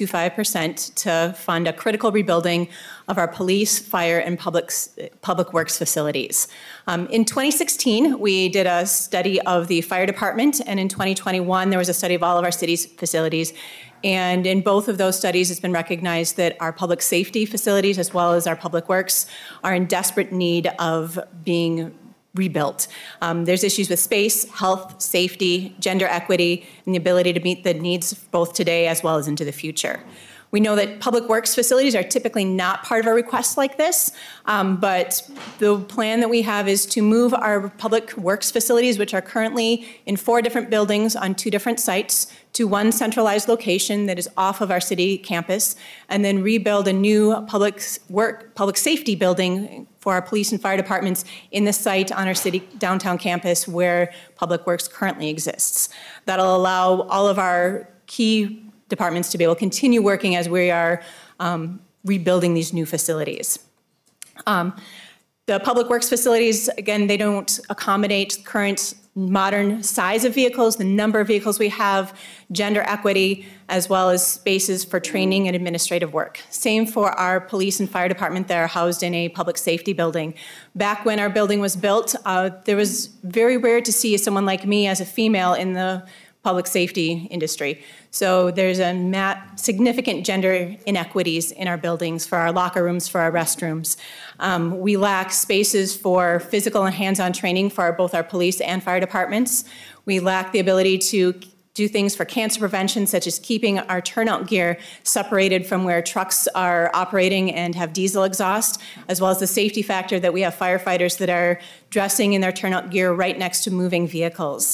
1.25% to fund a critical rebuilding of our police, fire, and public works facilities. In 2016, we did a study of the fire department, and in 2021, there was a study of all of our city's facilities. And in both of those studies, it's been recognized that our public safety facilities, as well as our public works, are in desperate need of being rebuilt. There's issues with space, health, safety, gender equity, and the ability to meet the needs both today as well as into the future. We know that public works facilities are typically not part of a request like this, but the plan that we have is to move our public works facilities, which are currently in 4 different buildings on 2 different sites, to one centralized location that is off of our city campus, and then rebuild a new public safety building for our police and fire departments in the site on our city downtown campus where Public Works currently exists. That'll allow all of our key departments to be able to continue working as we are rebuilding these new facilities. The public works facilities, again, they don't accommodate current modern size of vehicles, the number of vehicles we have, gender equity, as well as spaces for training and administrative work. Same for our police and fire department that are housed in a public safety building. Back when our building was built, there was very rare to see someone like me as a female in the public safety industry. So there's a significant gender inequities in our buildings, for our locker rooms, for our restrooms. We lack spaces for physical and hands-on training for both our police and fire departments. We lack the ability to do things for cancer prevention, such as keeping our turnout gear separated from where trucks are operating and have diesel exhaust, as well as the safety factor that we have firefighters that are dressing in their turnout gear right next to moving vehicles.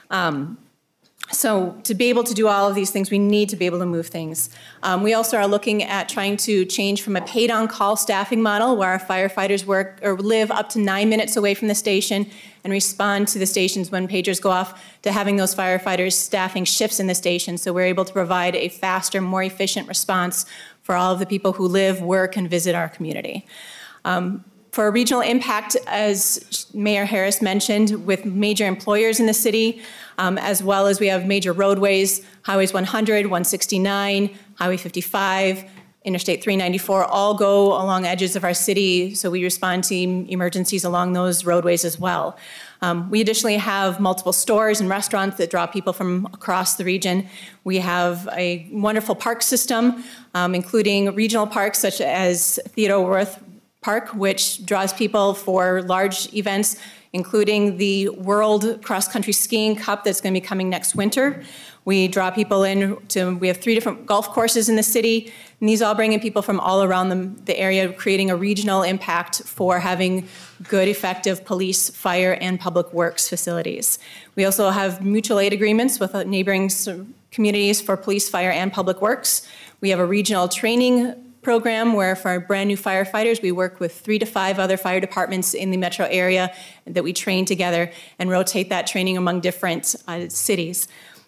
So to be able to do all of these things, we need to be able to move things. We also are looking at trying to change from a paid-on-call staffing model where our firefighters work or live up to 9 minutes away from the station and respond to the stations when pagers go off, to having those firefighters staffing shifts in the station, so we're able to provide a faster, more efficient response for all of the people who live, work, and visit our community. For regional impact, as Mayor Harris mentioned, with major employers in the city, as well as we have major roadways, Highways 100, 169, Highway 55, Interstate 394, all go along edges of our city, so we respond to emergencies along those roadways as well. We additionally have multiple stores and restaurants that draw people from across the region. We have a wonderful park system, including regional parks such as Theodore Wirth Park, which draws people for large events, including the World Cross Country Skiing Cup that's going to be coming next winter. We draw people in to, we have 3 different golf courses in the city, and these all bring in people from all around the area, creating a regional impact for having good, effective police, fire, and public works facilities. We also have mutual aid agreements with neighboring communities for police, fire, and public works. We have a regional training program where for our brand new firefighters, we work with 3 to 5 other fire departments in the metro area that we train together and rotate that training among different cities.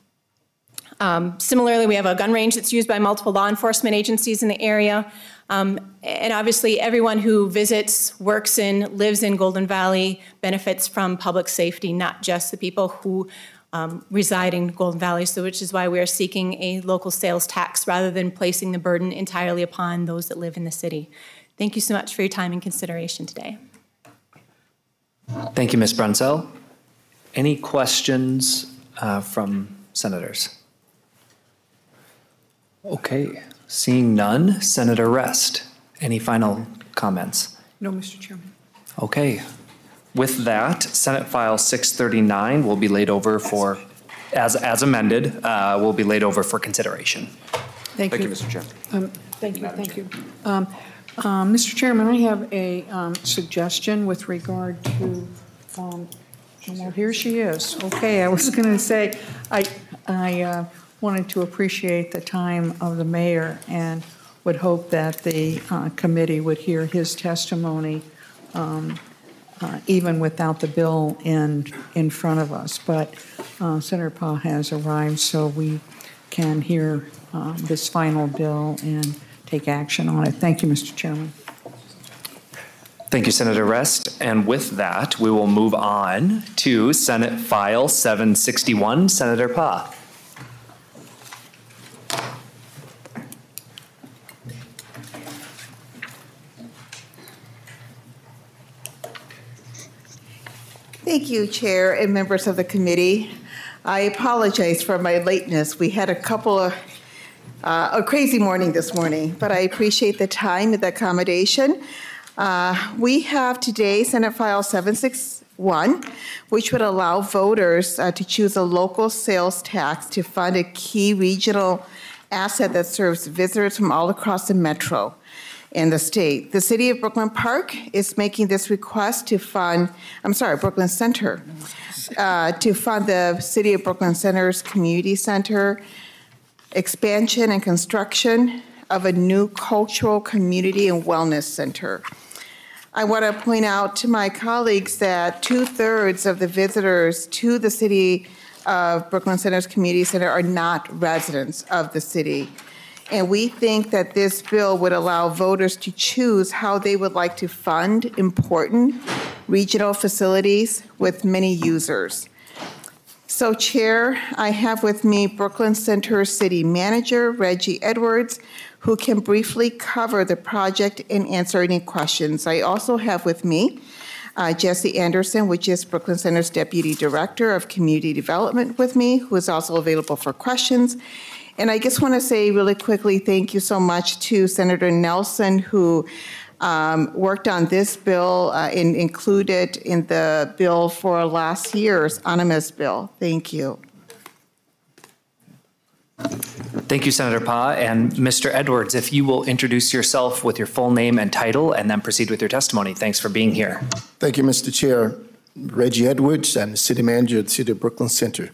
Similarly, we have a gun range that's used by multiple law enforcement agencies in the area. And obviously, everyone who visits, works in, lives in Golden Valley benefits from public safety, not just the people who reside in Golden Valley, so which is why we are seeking a local sales tax rather than placing the burden entirely upon those that live in the city. Thank you so much for your time and consideration today. Thank you, Ms. Brunsell. Any questions from senators? Okay, seeing none, Senator Rest, any final comments? No, Mr. Chairman. Okay. With that, Senate File 639 will be laid over for, as amended, will be laid over for consideration. Thank you. Thank you, Mr. Chair. Thank you. Mr. Chairman, I have a suggestion with regard to, well, here she is. Okay, I was going to say, I wanted to appreciate the time of the mayor and would hope that the committee would hear his testimony even without the bill in front of us. But Senator Pah has arrived, so we can hear this final bill and take action on it. Thank you, Mr. Chairman. Thank you, Senator Rest. And with that, we will move on to Senate File 761. Senator Pah. Thank you, Chair and members of the committee. I apologize for my lateness. We had a crazy morning this morning, but I appreciate the time and the accommodation. We have today Senate File 761, which would allow voters to choose a local sales tax to fund a key regional asset that serves visitors from all across the metro in the state. The City of Brooklyn Park is making this request to fund, Brooklyn Center, to fund the City of Brooklyn Center's community center, expansion and construction of a new cultural community and wellness center. I want to point out to my colleagues that 2/3 of the visitors to the City of Brooklyn Center's community center are not residents of the city. And we think that this bill would allow voters to choose how they would like to fund important regional facilities with many users. So, Chair, I have with me Brooklyn Center City Manager Reggie Edwards, who can briefly cover the project and answer any questions. I also have with me Jesse Anderson, which is Brooklyn Center's Deputy Director of Community Development with me, who is also available for questions. And I just want to say really quickly, thank you so much to Senator Nelson, who worked on this bill and included in the bill for last year's omnibus bill. Thank you. Thank you, Senator Pah. And Mr. Edwards, if you will introduce yourself with your full name and title and then proceed with your testimony. Thanks for being here. Thank you, Mr. Chair. Reggie Edwards, I'm the City Manager of the City of Brooklyn Center.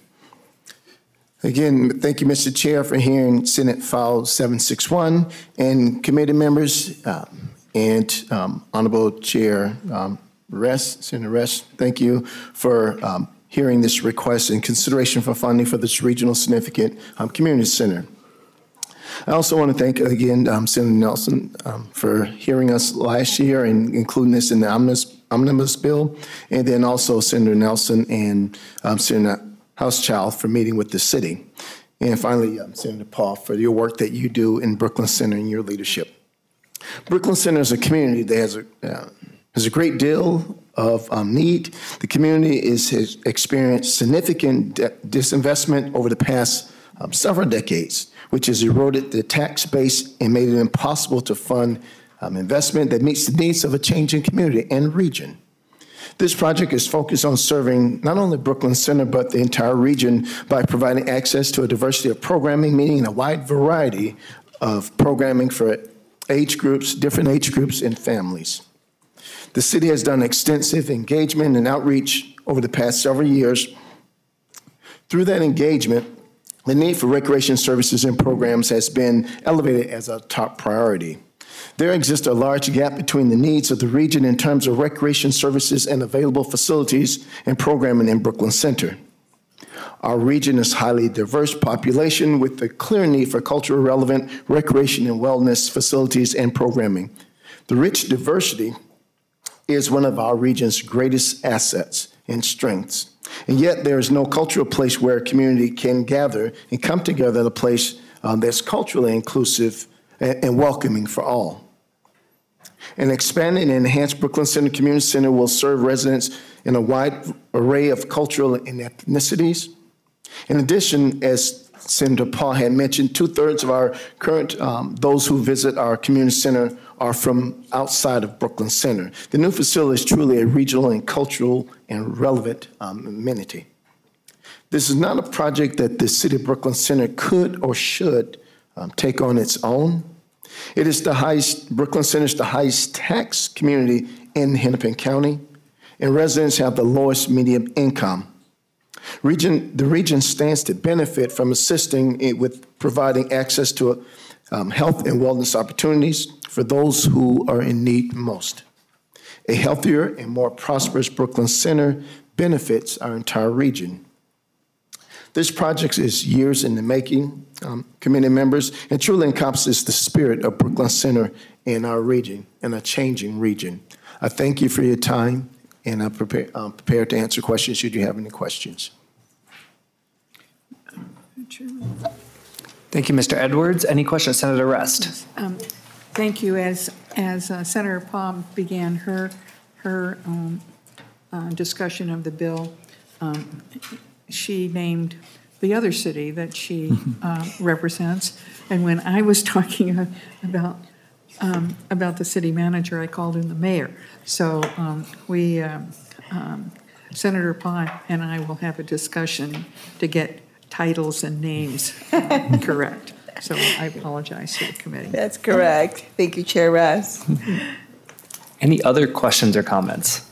Again, thank you, Mr. Chair, for hearing Senate File 761 and committee members and Honorable Chair Senator Rest. Thank you for hearing this request and consideration for funding for this regional significant community center. I also want to thank again Senator Nelson for hearing us last year and including this in the omnibus bill, and then also Senator Nelson and Senator Housechild for meeting with the city. And finally, Senator Paul, for your work that you do in Brooklyn Center and your leadership. Brooklyn Center is a community that has a great deal of need. The community has experienced significant disinvestment over the past several decades, which has eroded the tax base and made it impossible to fund investment that meets the needs of a changing community and region. This project is focused on serving not only Brooklyn Center, but the entire region by providing access to a diversity of programming, meaning a wide variety of programming for age groups, different age groups, and families. The city has done extensive engagement and outreach over the past several years. Through that engagement, the need for recreation services and programs has been elevated as a top priority. There exists a large gap between the needs of the region in terms of recreation services and available facilities and programming in Brooklyn Center. Our region is a highly diverse population with a clear need for culturally relevant recreation and wellness facilities and programming. The rich diversity is one of our region's greatest assets and strengths. And yet there is no cultural place where a community can gather and come together at a place that's culturally inclusive and welcoming for all. An expanded and enhanced Brooklyn Center Community Center will serve residents in a wide array of cultural and ethnicities. In addition, as Senator Paul had mentioned, 2/3 of our current, those who visit our community center are from outside of Brooklyn Center. The new facility is truly a regional and cultural and relevant amenity. This is not a project that the City of Brooklyn Center could or should take on its own. It is the highest, Brooklyn Center is the highest tax community in Hennepin County, and residents have the lowest median income. The region stands to benefit from assisting it with providing access to health and wellness opportunities for those who are in need most. A healthier and more prosperous Brooklyn Center benefits our entire region. This project is years in the making, committee members, and truly encompasses the spirit of Brooklyn Center in our region, in a changing region. I thank you for your time, and I'm prepared to answer questions should you have any questions. Thank you, Mr. Edwards. Any questions, Senator Rest? Thank you. As Senator Palm began her discussion of the bill, she named the other city that she represents. And when I was talking about the city manager, I called him the mayor. So Senator Pond and I will have a discussion to get titles and names correct. So I apologize to the committee. That's correct. Thank you, Chair Russ. Any other questions or comments?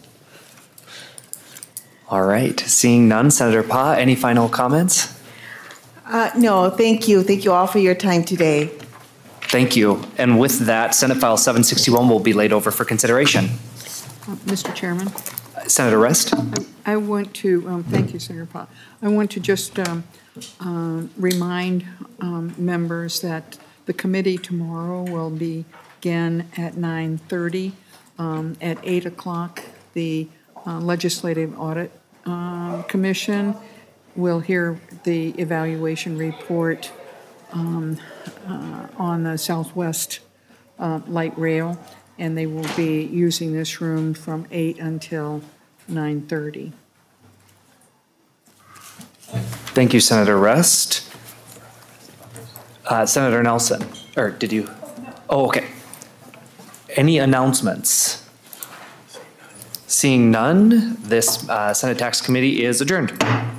All right, seeing none, Senator Pah, any final comments? No, thank you. Thank you all for your time today. Thank you. And with that, Senate File 761 will be laid over for consideration. Mr. Chairman? Senator Rest? I want to, thank you, Senator Pott. I want to just remind members that the committee tomorrow will begin at 9:30. At 8 o'clock, the Legislative Audit Commission will hear the evaluation report on the Southwest Light Rail, and they will be using this room from 8 until 9:30. Thank you, Senator Rest. Senator Nelson, or did you? Oh, okay. Any announcements? Seeing none, this Senate Tax Committee is adjourned.